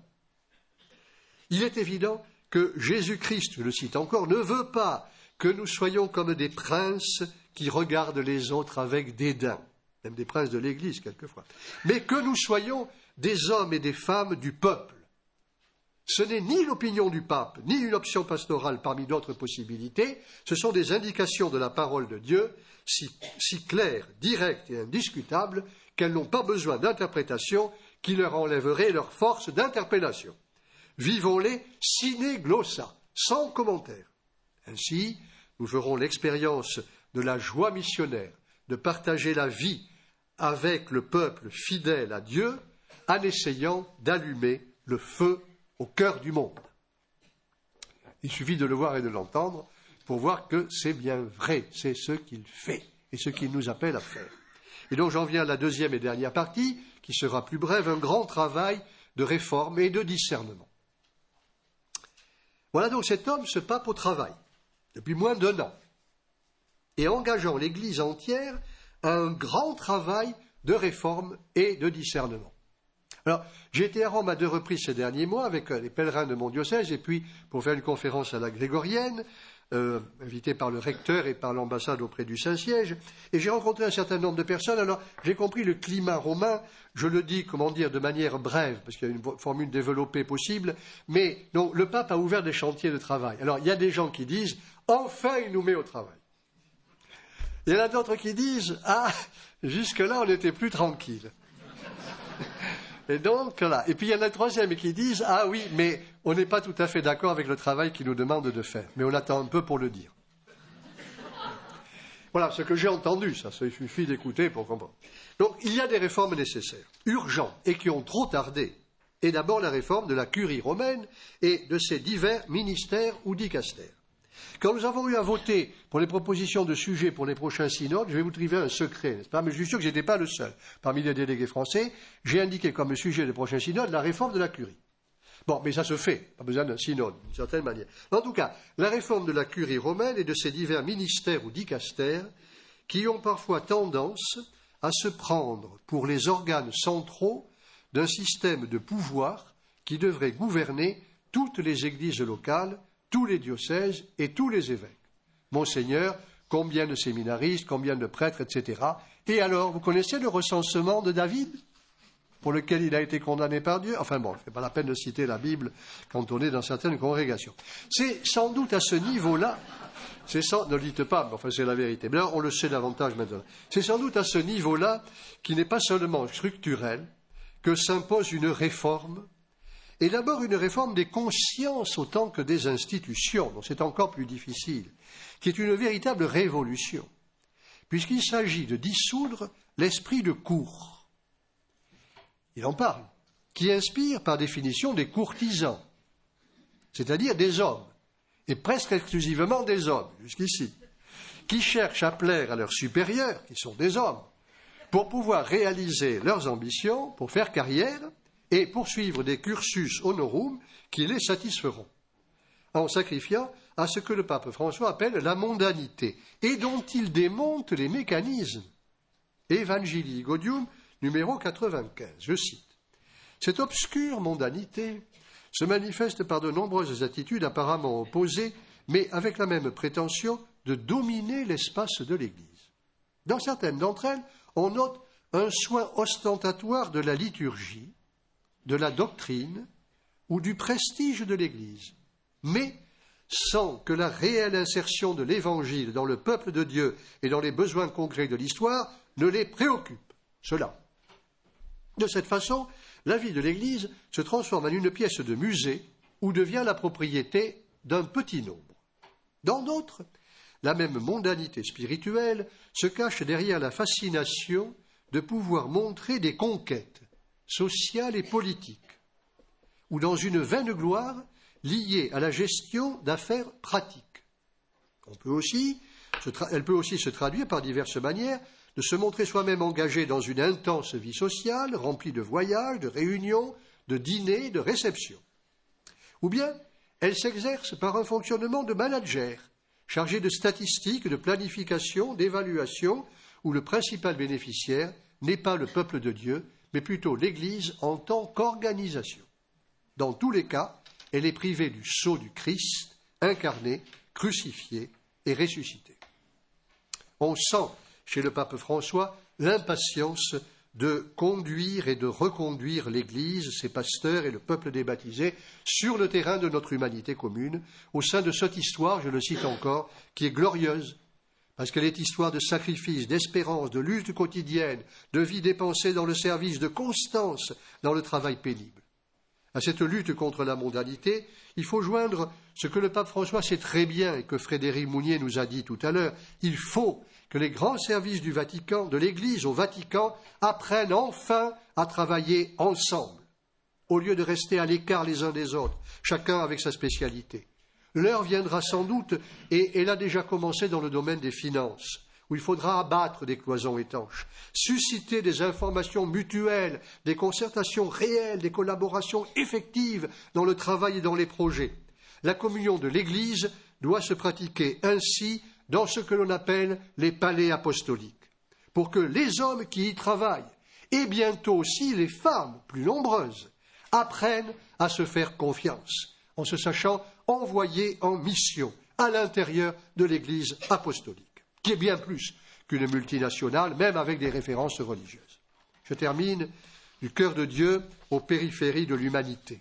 Il est évident que Jésus-Christ, je le cite encore, ne veut pas que nous soyons comme des princes qui regardent les autres avec dédain. même des princes de l'Église quelquefois, mais que nous soyons des hommes et des femmes du peuple. Ce n'est ni l'opinion du pape, ni une option pastorale parmi d'autres possibilités, ce sont des indications de la parole de Dieu, si claires, directes et indiscutables, qu'elles n'ont pas besoin d'interprétation qui leur enlèverait leur force d'interpellation. Vivons-les sine glossa, sans commentaire. Ainsi, nous ferons l'expérience de la joie missionnaire, de partager la vie avec le peuple fidèle à Dieu, en essayant d'allumer le feu au cœur du monde. Il suffit de le voir et de l'entendre pour voir que c'est bien vrai, c'est ce qu'il fait et ce qu'il nous appelle à faire. Et donc j'en viens à la deuxième et dernière partie, qui sera plus brève, un grand travail de réforme et de discernement. Voilà donc cet homme, ce pape au travail, depuis moins d'1 an, et engageant l'Église entière à un grand travail de réforme et de discernement. Alors, j'ai été à Rome à 2 reprises ces derniers mois avec les pèlerins de mon diocèse et puis pour faire une conférence à la Grégorienne, invité par le recteur et par l'ambassade auprès du Saint-Siège, et j'ai rencontré un certain nombre de personnes. Alors, j'ai compris le climat romain, je le dis, de manière brève, parce qu'il y a une formule développée possible, mais donc, le pape a ouvert des chantiers de travail. Alors, il y a des gens qui disent « Enfin, il nous met au travail ». Il y en a d'autres qui disent « Ah, jusque-là, on n'était plus tranquille ». Et donc, là. Et puis, il y en a le troisième qui disent « Ah oui, mais on n'est pas tout à fait d'accord avec le travail qu'il nous demande de faire. Mais on attend un peu pour le dire. » Voilà ce que j'ai entendu, ça suffit d'écouter pour comprendre. Donc, il y a des réformes nécessaires, urgentes, et qui ont trop tardé. Et d'abord, la réforme de la curie romaine et de ses divers ministères ou dicastères. Quand nous avons eu à voter pour les propositions de sujets pour les prochains synodes, je vais vous livrer un secret, n'est-ce pas? Mais je suis sûr que je n'étais pas le seul. Parmi les délégués français, j'ai indiqué comme sujet des prochains synodes la réforme de la curie. Bon, mais ça se fait, pas besoin d'un synode, d'une certaine manière. En tout cas, la réforme de la curie romaine et de ses divers ministères ou dicastères qui ont parfois tendance à se prendre pour les organes centraux d'un système de pouvoir qui devrait gouverner toutes les églises locales, tous les diocèses et tous les évêques. Monseigneur, combien de séminaristes, combien de prêtres, etc. Et alors, vous connaissez le recensement de David, pour lequel il a été condamné par Dieu? Enfin bon, ce n'est pas la peine de citer la Bible quand on est dans certaines congrégations. C'est sans doute à ce niveau-là, ne le dites pas, mais enfin c'est la vérité, mais là on le sait davantage maintenant. C'est sans doute à ce niveau-là, qui n'est pas seulement structurel, que s'impose une réforme. Et d'abord une réforme des consciences autant que des institutions, donc c'est encore plus difficile, qui est une véritable révolution, puisqu'il s'agit de dissoudre l'esprit de cour. Il en parle, qui inspire par définition des courtisans, c'est-à-dire des hommes, et presque exclusivement des hommes, jusqu'ici, qui cherchent à plaire à leurs supérieurs, qui sont des hommes, pour pouvoir réaliser leurs ambitions, pour faire carrière, et poursuivre des cursus honorum qui les satisferont, en sacrifiant à ce que le pape François appelle la mondanité, et dont il démonte les mécanismes. Evangelii Gaudium, numéro 95, je cite. Cette obscure mondanité se manifeste par de nombreuses attitudes apparemment opposées, mais avec la même prétention de dominer l'espace de l'Église. Dans certaines d'entre elles, on note un soin ostentatoire de la liturgie, de la doctrine ou du prestige de l'Église, mais sans que la réelle insertion de l'Évangile dans le peuple de Dieu et dans les besoins concrets de l'histoire ne les préoccupe. Cela. De cette façon, la vie de l'Église se transforme en une pièce de musée où devient la propriété d'un petit nombre. Dans d'autres, la même mondanité spirituelle se cache derrière la fascination de pouvoir montrer des conquêtes sociales et politiques, ou dans une vaine gloire liée à la gestion d'affaires pratiques. Elle peut aussi se traduire par diverses manières de se montrer soi-même engagé dans une intense vie sociale, remplie de voyages, de réunions, de dîners, de réceptions. Ou bien, elle s'exerce par un fonctionnement de manager, chargé de statistiques, de planification, d'évaluation, où le principal bénéficiaire n'est pas le peuple de Dieu, mais plutôt l'Église en tant qu'organisation. Dans tous les cas, elle est privée du sceau du Christ, incarné, crucifié et ressuscité. On sent chez le pape François l'impatience de conduire et de reconduire l'Église, ses pasteurs et le peuple des baptisés sur le terrain de notre humanité commune, au sein de cette histoire, je le cite encore, qui est glorieuse, parce qu'elle est histoire de sacrifice, d'espérance, de lutte quotidienne, de vie dépensée dans le service, de constance dans le travail pénible. À cette lutte contre la mondanité, il faut joindre ce que le pape François sait très bien et que Frédéric Mounier nous a dit tout à l'heure. Il faut que les grands services du Vatican, de l'Église au Vatican, apprennent enfin à travailler ensemble, au lieu de rester à l'écart les uns des autres, chacun avec sa spécialité. L'heure viendra sans doute, et elle a déjà commencé dans le domaine des finances, où il faudra abattre des cloisons étanches, susciter des informations mutuelles, des concertations réelles, des collaborations effectives dans le travail et dans les projets. La communion de l'Église doit se pratiquer ainsi dans ce que l'on appelle les palais apostoliques, pour que les hommes qui y travaillent, et bientôt aussi les femmes plus nombreuses, apprennent à se faire confiance, en se sachant envoyés en mission à l'intérieur de l'Église apostolique, qui est bien plus qu'une multinationale, même avec des références religieuses. Je termine du cœur de Dieu aux périphéries de l'humanité.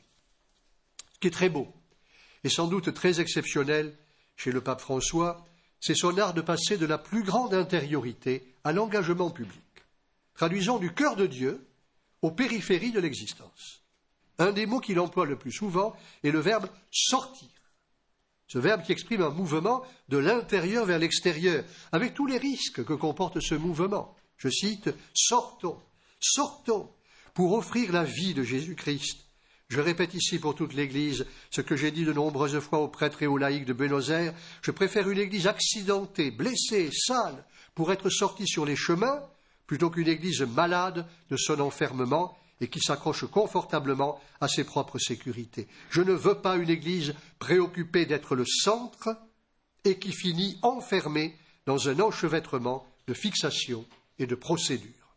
Ce qui est très beau et sans doute très exceptionnel chez le pape François, c'est son art de passer de la plus grande intériorité à l'engagement public, traduisant du cœur de Dieu aux périphéries de l'existence. Un des mots qu'il emploie le plus souvent est le verbe « sortir ». Ce verbe qui exprime un mouvement de l'intérieur vers l'extérieur, avec tous les risques que comporte ce mouvement. Je cite « Sortons, sortons pour offrir la vie de Jésus-Christ. » Je répète ici pour toute l'Église ce que j'ai dit de nombreuses fois aux prêtres et aux laïcs de Buenos Aires. Je préfère une Église accidentée, blessée, sale, pour être sortie sur les chemins, plutôt qu'une Église malade de son enfermement et qui s'accroche confortablement à ses propres sécurités. Je ne veux pas une Église préoccupée d'être le centre et qui finit enfermée dans un enchevêtrement de fixation et de procédures.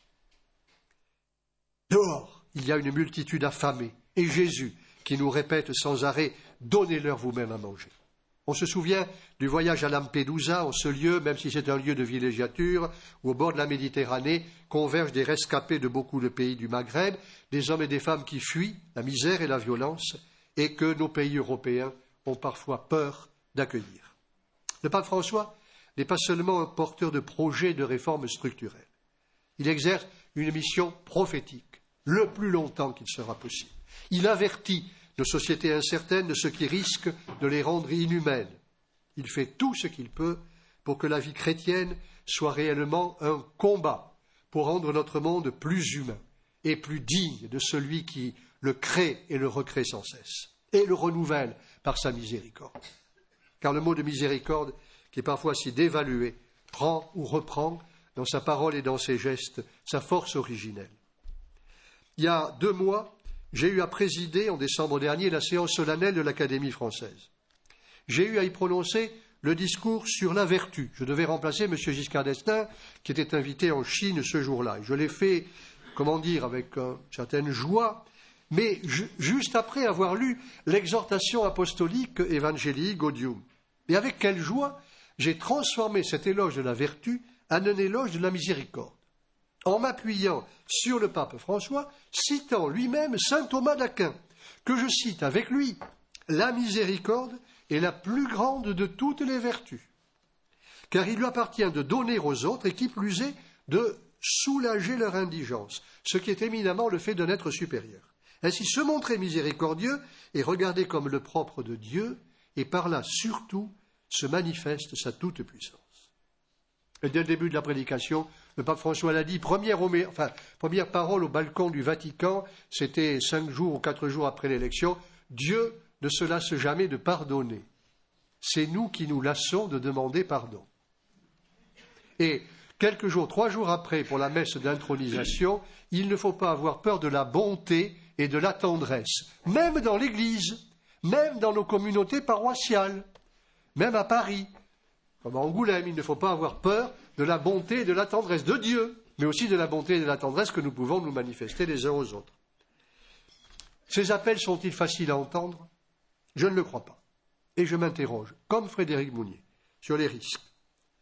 Dehors, il y a une multitude affamée, et Jésus qui nous répète sans arrêt « Donnez-leur vous-même à manger ». On se souvient du voyage à Lampedusa, en ce lieu, même si c'est un lieu de villégiature, où au bord de la Méditerranée convergent des rescapés de beaucoup de pays du Maghreb, des hommes et des femmes qui fuient la misère et la violence, et que nos pays européens ont parfois peur d'accueillir. Le pape François n'est pas seulement un porteur de projets de réformes structurelles. Il exerce une mission prophétique, le plus longtemps qu'il sera possible. Il avertit nos sociétés incertaines de ce qui risque de les rendre inhumaines. Il fait tout ce qu'il peut pour que la vie chrétienne soit réellement un combat pour rendre notre monde plus humain et plus digne de celui qui le crée et le recrée sans cesse et le renouvelle par sa miséricorde. Car le mot de miséricorde, qui est parfois si dévalué, prend ou reprend dans sa parole et dans ses gestes sa force originelle. Il y a 2 mois, j'ai eu à présider, en décembre dernier, la séance solennelle de l'Académie française. J'ai eu à y prononcer le discours sur la vertu. Je devais remplacer M. Giscard d'Estaing, qui était invité en Chine ce jour-là. Je l'ai fait, avec une certaine joie, mais juste après avoir lu l'exhortation apostolique Evangelii Gaudium. Et avec quelle joie j'ai transformé cet éloge de la vertu en un éloge de la miséricorde, en m'appuyant sur le pape François, citant lui-même saint Thomas d'Aquin, que je cite avec lui, « La miséricorde est la plus grande de toutes les vertus, car il lui appartient de donner aux autres, et qui plus est, de soulager leur indigence, ce qui est éminemment le fait d'un être supérieur. Ainsi, se montrer miséricordieux est regardé comme le propre de Dieu, et par là, surtout, se manifeste sa toute-puissance. » Et dès le début de la prédication, le pape François l'a dit, première parole au balcon du Vatican, c'était 5 jours ou 4 jours après l'élection, Dieu ne se lasse jamais de pardonner. C'est nous qui nous lassons de demander pardon. Et 3 jours après, pour la messe d'intronisation, il ne faut pas avoir peur de la bonté et de la tendresse, même dans l'Église, même dans nos communautés paroissiales, même à Paris. Comme à Angoulême, il ne faut pas avoir peur de la bonté et de la tendresse de Dieu, mais aussi de la bonté et de la tendresse que nous pouvons nous manifester les uns aux autres. Ces appels sont-ils faciles à entendre ? Je ne le crois pas. Et je m'interroge, comme Frédéric Mounier, sur les risques.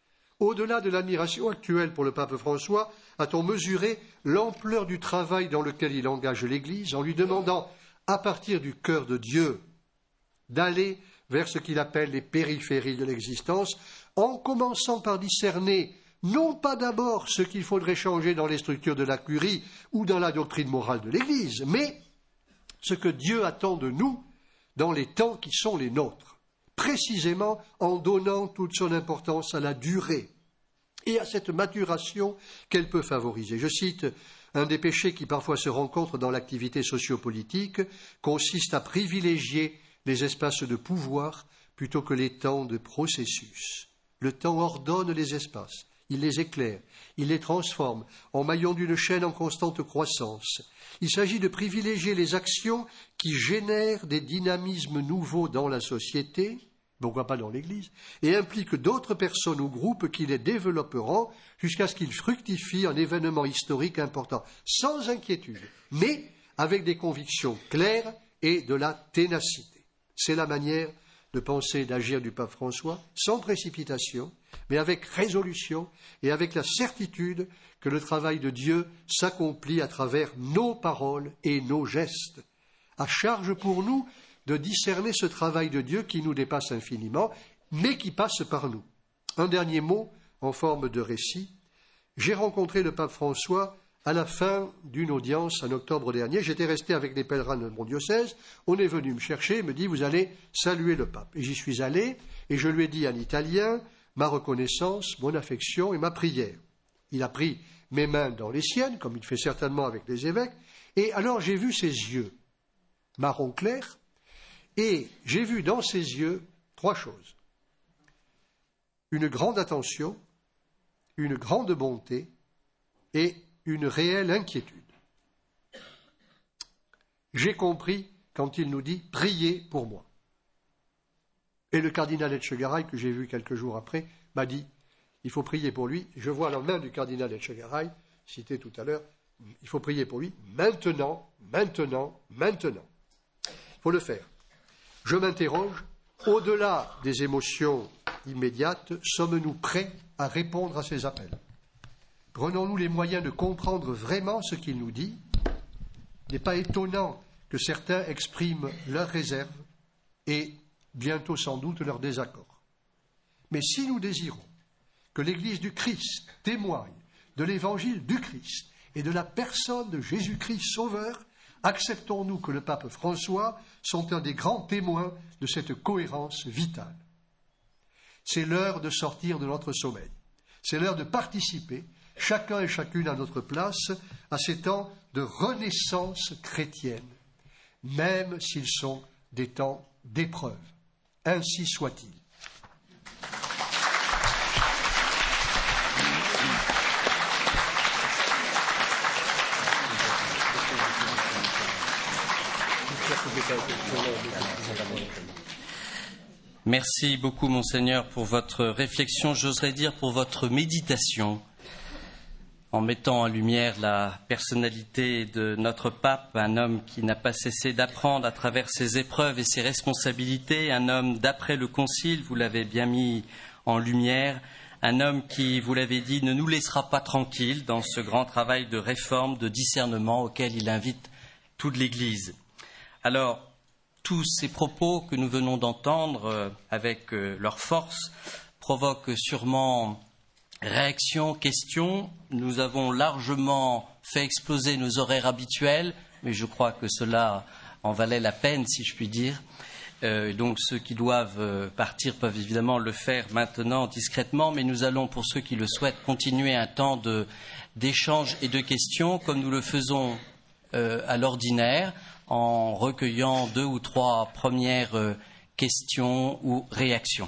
Au-delà de l'admiration actuelle pour le pape François, a-t-on mesuré l'ampleur du travail dans lequel il engage l'Église en lui demandant, à partir du cœur de Dieu, d'aller vers ce qu'il appelle les périphéries de l'existence, en commençant par discerner non pas d'abord ce qu'il faudrait changer dans les structures de la curie ou dans la doctrine morale de l'Église, mais ce que Dieu attend de nous dans les temps qui sont les nôtres, précisément en donnant toute son importance à la durée et à cette maturation qu'elle peut favoriser. Je cite, un des péchés qui parfois se rencontrent dans l'activité sociopolitique consiste à privilégier les espaces de pouvoir plutôt que les temps de processus. Le temps ordonne les espaces, il les éclaire, il les transforme en maillons d'une chaîne en constante croissance. Il s'agit de privilégier les actions qui génèrent des dynamismes nouveaux dans la société, pourquoi pas dans l'Église, et impliquent d'autres personnes ou groupes qui les développeront jusqu'à ce qu'ils fructifient un événement historique important, sans inquiétude, mais avec des convictions claires et de la ténacité. C'est la manière de penser et d'agir du pape François, sans précipitation, mais avec résolution et avec la certitude que le travail de Dieu s'accomplit à travers nos paroles et nos gestes. À charge pour nous de discerner ce travail de Dieu qui nous dépasse infiniment, mais qui passe par nous. Un dernier mot en forme de récit. J'ai rencontré le pape François à la fin d'une audience en octobre dernier. J'étais resté avec les pèlerins de mon diocèse. On est venu me chercher et me dit « Vous allez saluer le pape ». Et j'y suis allé et je lui ai dit en italien ma reconnaissance, mon affection et ma prière. Il a pris mes mains dans les siennes, comme il fait certainement avec les évêques, et alors j'ai vu ses yeux, marron clair, et j'ai vu dans ses yeux 3 choses. Une grande attention, une grande bonté et une réelle inquiétude. J'ai compris quand il nous dit « Priez pour moi ». Et le cardinal Etchegaray, que j'ai vu quelques jours après, m'a dit « Il faut prier pour lui ». Je vois la main du cardinal Etchegaray, cité tout à l'heure, il faut prier pour lui maintenant, maintenant, maintenant. Il faut le faire. Je m'interroge, au-delà des émotions immédiates, sommes-nous prêts à répondre à ces appels? Prenons-nous les moyens de comprendre vraiment ce qu'il nous dit? Il n'est pas étonnant que certains expriment leurs réserves et bientôt sans doute leur désaccord. Mais si nous désirons que l'Église du Christ témoigne de l'Évangile du Christ et de la personne de Jésus-Christ Sauveur, acceptons-nous que le pape François soit un des grands témoins de cette cohérence vitale. C'est l'heure de sortir de notre sommeil. C'est l'heure de participer, chacun et chacune à notre place, à ces temps de renaissance chrétienne, même s'ils sont des temps d'épreuve. Ainsi soit-il. Merci beaucoup, Monseigneur, pour votre réflexion, j'oserais dire pour votre méditation, en mettant en lumière la personnalité de notre pape, un homme qui n'a pas cessé d'apprendre à travers ses épreuves et ses responsabilités, un homme d'après le Concile, vous l'avez bien mis en lumière, un homme qui, vous l'avez dit, ne nous laissera pas tranquilles dans ce grand travail de réforme, de discernement auquel il invite toute l'Église. Alors, tous ces propos que nous venons d'entendre avec leur force provoquent sûrement réactions, questions. Nous avons largement fait exploser nos horaires habituels, mais je crois que cela en valait la peine, si je puis dire. Donc ceux qui doivent partir peuvent évidemment le faire maintenant discrètement, mais nous allons, pour ceux qui le souhaitent, continuer un temps d'échange et de questions, comme nous le faisons à l'ordinaire, en recueillant 2 ou 3 premières questions ou réactions.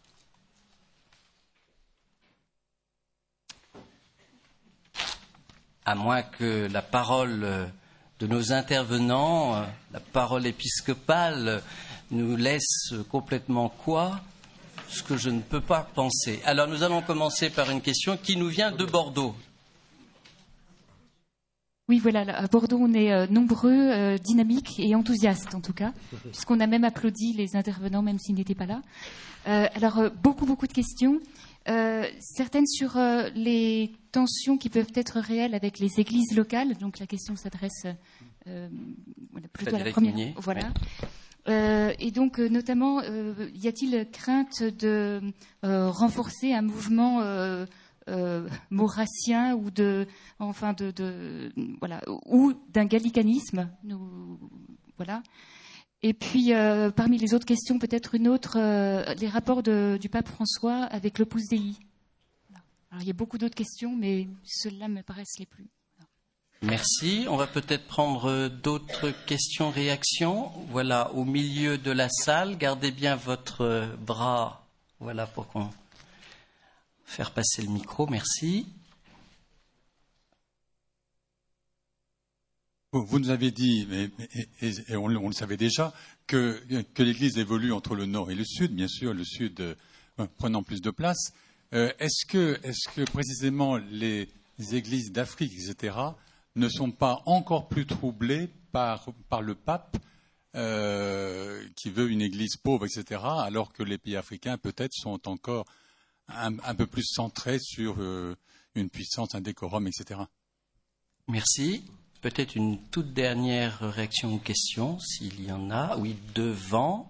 À moins que la parole de nos intervenants, la parole épiscopale, nous laisse complètement quoi? Ce que je ne peux pas penser. Alors nous allons commencer par une question qui nous vient de Bordeaux. Oui, voilà, à Bordeaux, on est nombreux, dynamiques et enthousiastes, en tout cas, puisqu'on a même applaudi les intervenants, même s'ils n'étaient pas là. Alors, beaucoup de questions, certaines sur les tensions qui peuvent être réelles avec les églises locales. Donc, la question s'adresse plutôt à la première. Minier, voilà. Oui. Et donc, notamment, y a-t-il crainte de renforcer un mouvement maurassien ou ou d'un gallicanisme, voilà. Et puis parmi les autres questions, peut-être une autre, les rapports du pape François avec l'Opus Dei. Alors il y a beaucoup d'autres questions, mais ceux-là me paraissent les plus. Merci. On va peut-être prendre d'autres questions, réactions. Voilà, au milieu de la salle, gardez bien votre bras, voilà, pour qu'on faire passer le micro, merci. Vous nous avez dit, et on le savait déjà, que l'Église évolue entre le Nord et le Sud, bien sûr, le Sud prenant plus de place. Est-ce que précisément les églises d'Afrique, etc., ne sont pas encore plus troublées par le pape qui veut une Église pauvre, etc., alors que les pays africains, peut-être, sont encore un peu plus centré sur une puissance, un décorum, etc. Merci. Peut-être une toute dernière réaction ou question, s'il y en a. Oui, devant.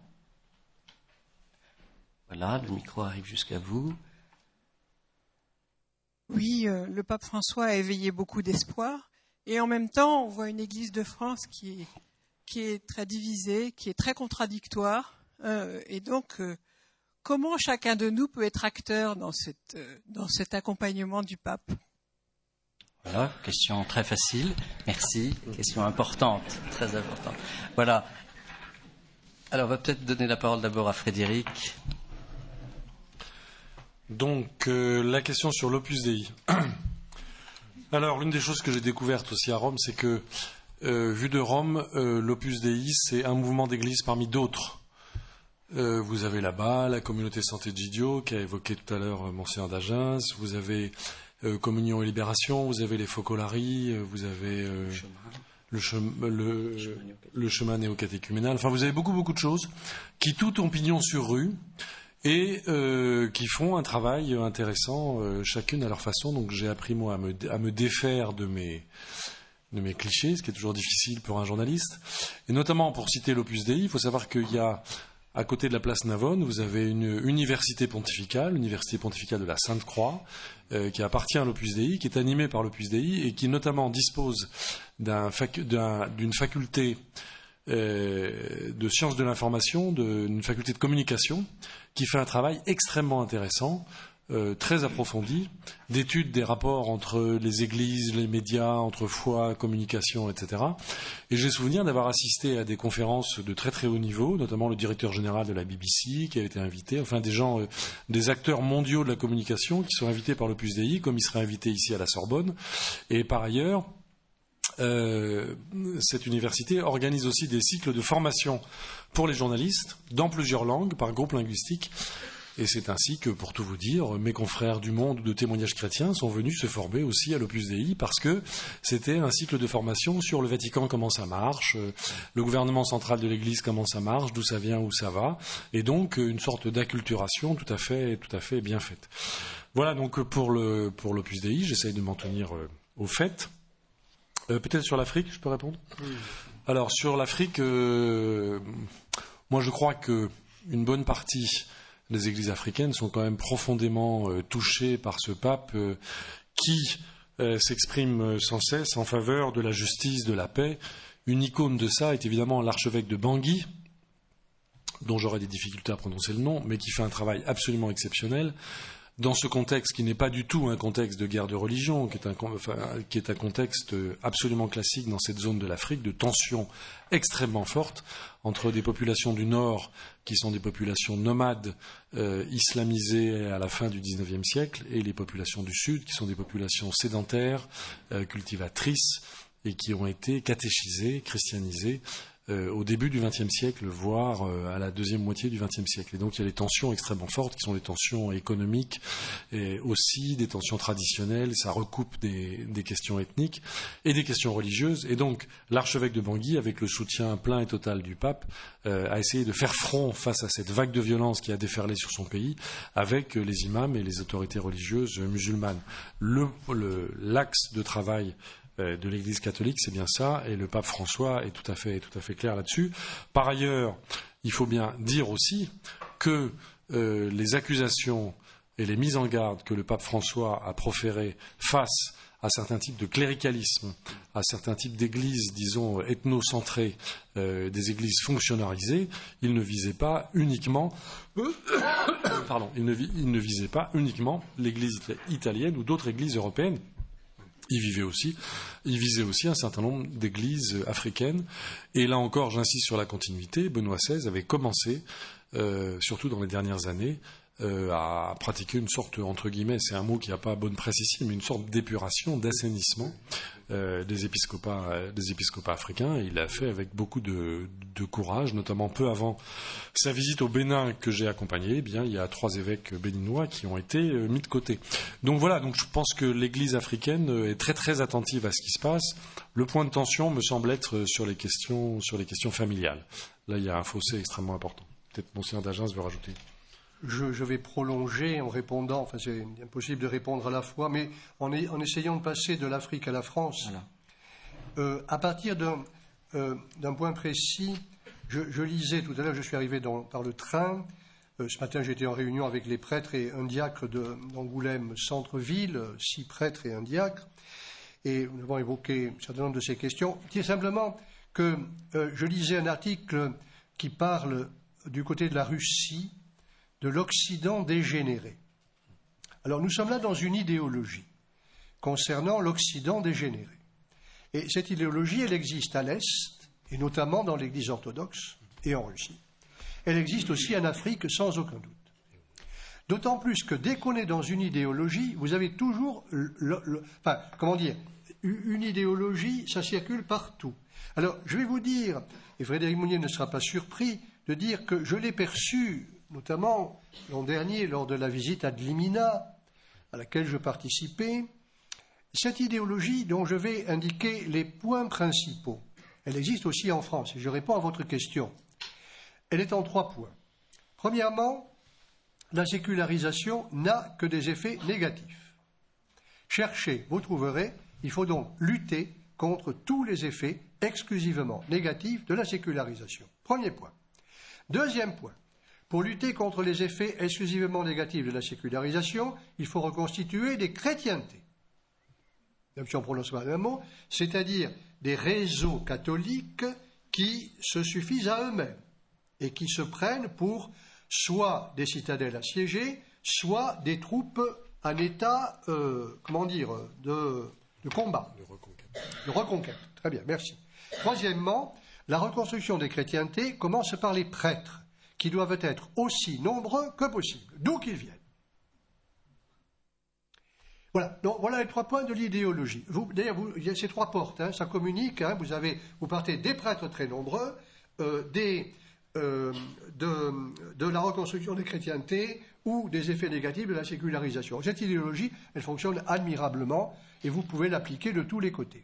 Voilà, le micro arrive jusqu'à vous. Oui, le pape François a éveillé beaucoup d'espoir. Et en même temps, on voit une Église de France qui est très divisée, qui est très contradictoire. Et donc... comment chacun de nous peut être acteur dans cet accompagnement du pape? Voilà, question très facile. Merci. Question importante, très importante. Voilà. Alors, on va peut-être donner la parole d'abord à Frédéric. Donc, la question sur l'Opus Dei. Alors, l'une des choses que j'ai découvertes aussi à Rome, c'est que, vu de Rome, l'Opus Dei, c'est un mouvement d'église parmi d'autres. Vous avez là-bas la communauté Santé Gidio, qui a évoqué tout à l'heure Monseigneur d'Agens, vous avez Communion et Libération, vous avez les Focolari, vous avez le chemin néo-catéchuménal. Enfin, vous avez beaucoup de choses qui toutes ont pignon sur rue et qui font un travail intéressant, chacune à leur façon. Donc j'ai appris, moi, à me défaire de mes clichés, ce qui est toujours difficile pour un journaliste. Et notamment, pour citer l'Opus Dei, il faut savoir qu'il y a, à côté de la place Navone, vous avez une université pontificale de la Sainte-Croix, qui appartient à l'Opus Dei, qui est animée par l'Opus Dei et qui notamment dispose d'une faculté de sciences de l'information, d'une faculté de communication, qui fait un travail extrêmement intéressant, très approfondi, d'études des rapports entre les églises, les médias, entre foi, communication, etc. Et j'ai souvenir d'avoir assisté à des conférences de très très haut niveau, notamment le directeur général de la BBC qui a été invité, enfin des gens, des acteurs mondiaux de la communication qui sont invités par l'Opus Dei, comme ils seraient invités ici à la Sorbonne. Et par ailleurs, cette université organise aussi des cycles de formation pour les journalistes dans plusieurs langues, par groupe linguistique. Et c'est ainsi que, pour tout vous dire, mes confrères du Monde de témoignages chrétiens sont venus se former aussi à l'Opus Dei parce que c'était un cycle de formation sur le Vatican, comment ça marche, le gouvernement central de l'Église, comment ça marche, d'où ça vient, où ça va, et donc une sorte d'acculturation tout à fait bien faite. Voilà donc pour l'Opus Dei, j'essaye de m'en tenir au fait. Peut-être sur l'Afrique, je peux répondre ? Oui. Alors sur l'Afrique, moi je crois qu'une bonne partie des églises africaines sont quand même profondément touchées par ce pape qui s'exprime sans cesse en faveur de la justice, de la paix. Une icône de ça est évidemment l'archevêque de Bangui, dont j'aurais des difficultés à prononcer le nom, mais qui fait un travail absolument exceptionnel. Dans ce contexte qui n'est pas du tout un contexte de guerre de religion, qui est un contexte absolument classique dans cette zone de l'Afrique, de tensions extrêmement fortes entre des populations du Nord qui sont des populations nomades islamisées à la fin du XIXe siècle et les populations du Sud qui sont des populations sédentaires, cultivatrices et qui ont été catéchisées, christianisées au début du XXe siècle, voire à la deuxième moitié du XXe siècle. Et donc il y a des tensions extrêmement fortes qui sont des tensions économiques et aussi des tensions traditionnelles. Ça recoupe des questions ethniques et des questions religieuses. Et donc l'archevêque de Bangui, avec le soutien plein et total du pape, a essayé de faire front face à cette vague de violence qui a déferlé sur son pays avec les imams et les autorités religieuses musulmanes. L'axe de travail de l'Église catholique, c'est bien ça, et le pape François est tout à fait clair là-dessus. Par ailleurs, il faut bien dire aussi que les accusations et les mises en garde que le pape François a proférées face à certains types de cléricalisme, à certains types d'églises, disons, ethnocentrées, des églises fonctionnalisées, il ne visait pas uniquement il ne visait pas uniquement l'église italienne ou d'autres églises européennes. Il visait aussi un certain nombre d'églises africaines. Et là encore, j'insiste sur la continuité. Benoît XVI avait commencé, surtout dans les dernières années, à pratiquer une sorte, entre guillemets, c'est un mot qui n'a pas bonne presse ici, mais une sorte d'épuration, d'assainissement des épiscopats africains. Et il l'a fait avec beaucoup de courage, notamment peu avant sa visite au Bénin que j'ai accompagnée. Eh bien, il y a 3 évêques béninois qui ont été mis de côté. Donc voilà, donc je pense que l'Église africaine est très très attentive à ce qui se passe. Le point de tension me semble être sur les questions familiales. Là, il y a un fossé extrêmement important. Peut-être Monseigneur d'Agens veut rajouter. Je vais prolonger en répondant, enfin c'est impossible de répondre à la fois, mais en essayant de passer de l'Afrique à la France. Voilà. À partir d'un point précis, je lisais tout à l'heure, je suis arrivé par le train. Ce matin, j'étais en réunion avec les prêtres et un diacre d'Angoulême centre-ville, 6 prêtres et un diacre. Et nous avons évoqué un certain nombre de ces questions. Je dis simplement que je lisais un article qui parle du côté de la Russie, de l'Occident dégénéré. Alors nous sommes là dans une idéologie concernant l'Occident dégénéré. Et cette idéologie, elle existe à l'Est, et notamment dans l'Église orthodoxe et en Russie. Elle existe aussi en Afrique sans aucun doute. D'autant plus que dès qu'on est dans une idéologie, vous avez toujours une idéologie, ça circule partout. Alors je vais vous dire, et Frédéric Mounier ne sera pas surpris de dire que je l'ai perçu notamment l'an dernier lors de la visite à Dlimina, à laquelle je participais, cette idéologie dont je vais indiquer les points principaux. Elle existe aussi en France, et je réponds à votre question. Elle est en 3 points. Premièrement, la sécularisation n'a que des effets négatifs. Cherchez, vous trouverez, il faut donc lutter contre tous les effets exclusivement négatifs de la sécularisation. Premier point. Deuxième point. Pour lutter contre les effets exclusivement négatifs de la sécularisation, il faut reconstituer des chrétientés. Même si on prononce pas un mot, c'est-à-dire des réseaux catholiques qui se suffisent à eux-mêmes et qui se prennent pour soit des citadelles assiégées, soit des troupes en état, de combat. De reconquête. Très bien, merci. Troisièmement, la reconstruction des chrétientés commence par les prêtres, qui doivent être aussi nombreux que possible, d'où qu'ils viennent. Voilà, donc voilà les 3 points de l'idéologie. D'ailleurs, il y a ces 3 portes, ça communique, vous partez des prêtres très nombreux, de la reconstruction des chrétientés ou des effets négatifs de la sécularisation. Cette idéologie, elle fonctionne admirablement et vous pouvez l'appliquer de tous les côtés.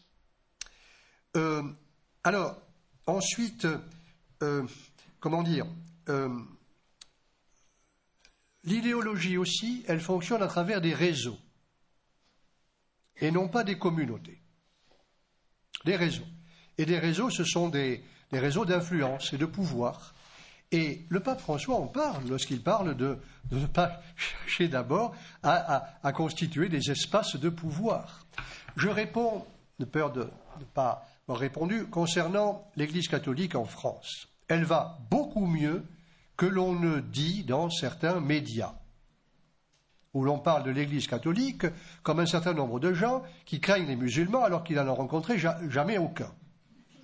Alors, ensuite, l'idéologie aussi, elle fonctionne à travers des réseaux et non pas des communautés. Des réseaux. Et des réseaux, ce sont des réseaux d'influence et de pouvoir. Et le pape François en parle lorsqu'il parle de ne pas chercher d'abord à constituer des espaces de pouvoir. Je réponds, de peur de ne pas avoir répondu, concernant l'Église catholique en France. Elle va beaucoup mieux que l'on ne dit dans certains médias, où l'on parle de l'Église catholique comme un certain nombre de gens qui craignent les musulmans alors qu'ils n'en ont rencontré jamais aucun.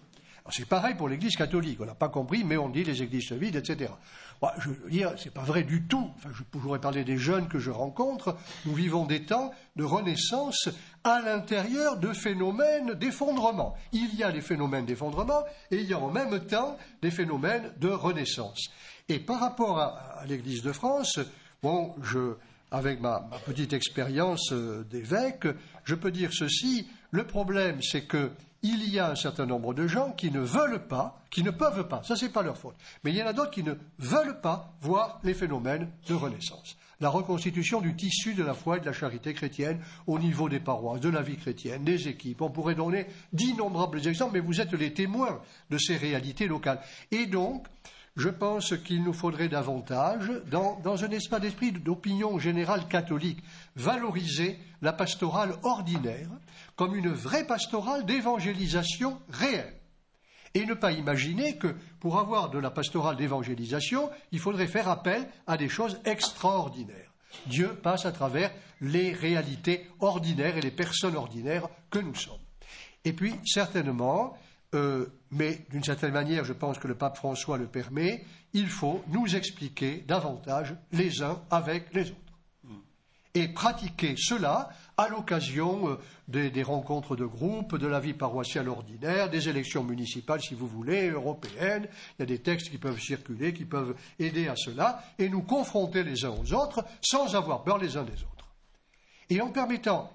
C'est pareil pour l'Église catholique. On n'a pas compris, mais on dit les églises se vident, etc. Bon, je veux dire, c'est pas vrai du tout. Enfin, je pourrais parler des jeunes que je rencontre. Nous vivons des temps de renaissance à l'intérieur de phénomènes d'effondrement. Il y a les phénomènes d'effondrement et il y a en même temps des phénomènes de renaissance. Et par rapport à l'Église de France, bon, avec ma petite expérience d'évêque, je peux dire ceci. Le problème, c'est qu'il y a un certain nombre de gens qui ne veulent pas, qui ne peuvent pas, ça c'est pas leur faute, mais il y en a d'autres qui ne veulent pas voir les phénomènes de renaissance. La reconstitution du tissu de la foi et de la charité chrétienne au niveau des paroisses, de la vie chrétienne, des équipes. On pourrait donner d'innombrables exemples, mais vous êtes les témoins de ces réalités locales. Et donc, je pense qu'il nous faudrait davantage, dans un espace d'esprit d'opinion générale catholique, valoriser la pastorale ordinaire comme une vraie pastorale d'évangélisation réelle. Et ne pas imaginer que pour avoir de la pastorale d'évangélisation, il faudrait faire appel à des choses extraordinaires. Dieu passe à travers les réalités ordinaires et les personnes ordinaires que nous sommes. Et puis, certainement, mais d'une certaine manière, je pense que le pape François le permet, il faut nous expliquer davantage les uns avec les autres. Et pratiquer cela à l'occasion des rencontres de groupe, de la vie paroissiale ordinaire, des élections municipales, si vous voulez, européennes. Il y a des textes qui peuvent circuler, qui peuvent aider à cela, et nous confronter les uns aux autres sans avoir peur les uns des autres. Et en permettant,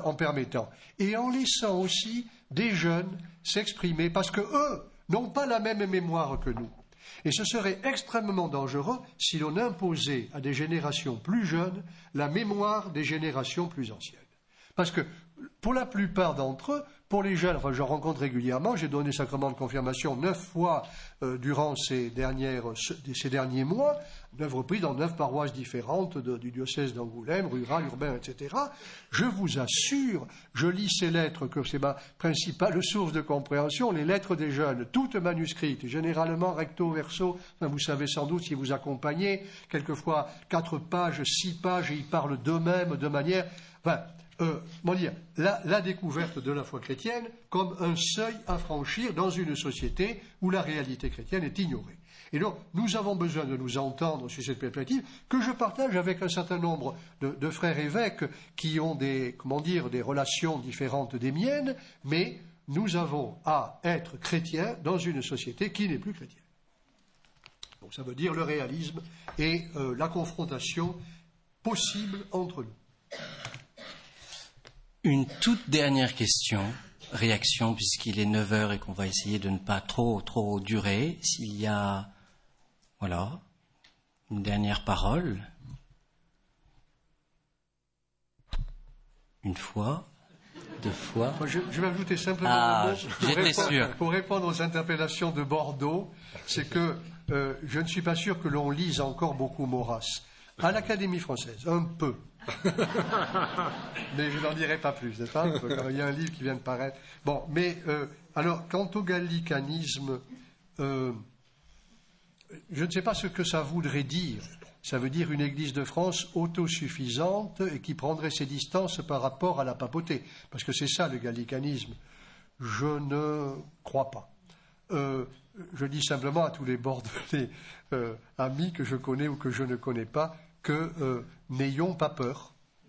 et en laissant aussi des jeunes s'exprimer, parce qu'eux n'ont pas la même mémoire que nous. Et ce serait extrêmement dangereux si l'on imposait à des générations plus jeunes la mémoire des générations plus anciennes. Parce que pour la plupart d'entre eux, pour les jeunes, enfin je rencontre régulièrement, j'ai donné sacrement de confirmation 9 fois durant ces derniers mois, 9 reprises dans 9 paroisses différentes du diocèse d'Angoulême, rural, urbain, etc. Je vous assure, je lis ces lettres, que c'est ma principale source de compréhension, les lettres des jeunes, toutes manuscrites, généralement recto verso, enfin, vous savez sans doute si vous accompagnez, quelquefois 4 pages, 6 pages, et ils parlent d'eux-mêmes de manière... la découverte de la foi chrétienne comme un seuil à franchir dans une société où la réalité chrétienne est ignorée. Et donc, nous avons besoin de nous entendre sur cette perspective que je partage avec un certain nombre de frères évêques qui ont des relations différentes des miennes, mais nous avons à être chrétiens dans une société qui n'est plus chrétienne. Donc, ça veut dire le réalisme et la confrontation possible entre nous. Une toute dernière réaction, puisqu'il est 9h et qu'on va essayer de ne pas trop durer. S'il y a, une dernière parole. Une fois, 2 fois. Je vais ajouter simplement un mot pour répondre aux interpellations de Bordeaux. C'est que je ne suis pas sûr que l'on lise encore beaucoup Maurras. À l'Académie française, un peu. Mais je n'en dirai pas plus, n'est-ce pas? Il y a un livre qui vient de paraître. Bon, mais alors, quant au gallicanisme, je ne sais pas ce que ça voudrait dire. Ça veut dire une Église de France autosuffisante et qui prendrait ses distances par rapport à la papauté. Parce que c'est ça le gallicanisme. Je ne crois pas. Je dis simplement à tous les bordelais amis que je connais ou que je ne connais pas que n'ayons pas peur.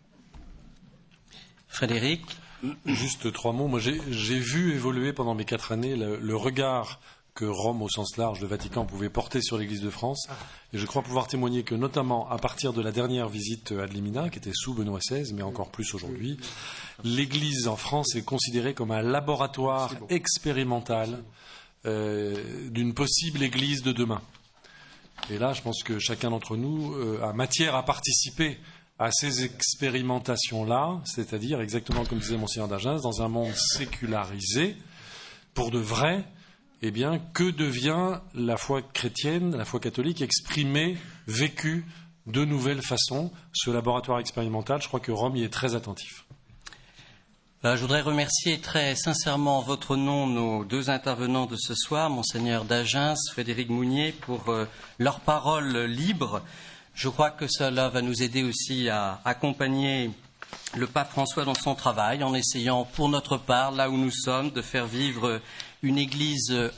Frédéric? Juste 3 mots. Moi, j'ai vu évoluer pendant mes 4 années le regard que Rome, au sens large, le Vatican, pouvait porter sur l'Église de France. Et je crois pouvoir témoigner que, notamment à partir de la dernière visite ad limina, qui était sous Benoît XVI, mais encore plus aujourd'hui, l'Église en France est considérée comme un laboratoire expérimental d'une possible Église de demain. Et là, je pense que chacun d'entre nous a matière à participer à ces expérimentations-là, c'est-à-dire, exactement comme disait Monseigneur d'Agens, dans un monde sécularisé, pour de vrai, eh bien, que devient la foi chrétienne, la foi catholique, exprimée, vécue de nouvelles façons? Ce laboratoire expérimental, je crois que Rome y est très attentif. Je voudrais remercier très sincèrement en votre nom nos 2 intervenants de ce soir, Monseigneur d'Agens, Frédéric Mounier, pour leurs paroles libres. Je crois que cela va nous aider aussi à accompagner le pape François dans son travail, en essayant pour notre part, là où nous sommes, de faire vivre une Église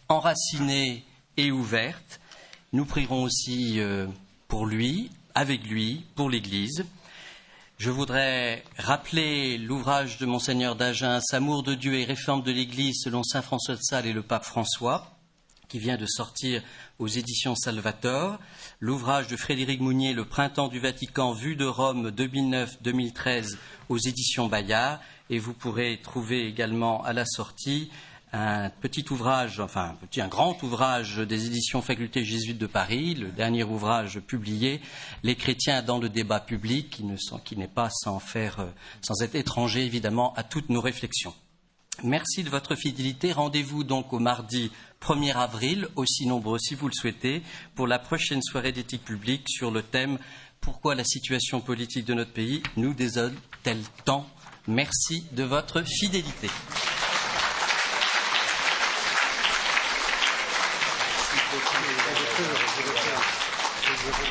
enracinée et ouverte. Nous prierons aussi pour lui, avec lui, pour l'Église. Je voudrais rappeler l'ouvrage de Monseigneur d'Agen, Amour de Dieu et réforme de l'Église selon saint François de Sales et le pape François, qui vient de sortir aux éditions Salvator. L'ouvrage de Frédéric Mounier, Le printemps du Vatican, vue de Rome 2009-2013 aux éditions Bayard. Et vous pourrez trouver également à la sortie un grand ouvrage des éditions Faculté jésuite de Paris, le dernier ouvrage publié, Les chrétiens dans le débat public, qui n'est pas sans être étranger évidemment à toutes nos réflexions. Merci de votre fidélité. Rendez-vous donc au mardi 1er avril, aussi nombreux si vous le souhaitez, pour la prochaine soirée d'éthique publique sur le thème « Pourquoi la situation politique de notre pays nous désole-t-elle tant ?» Merci de votre fidélité.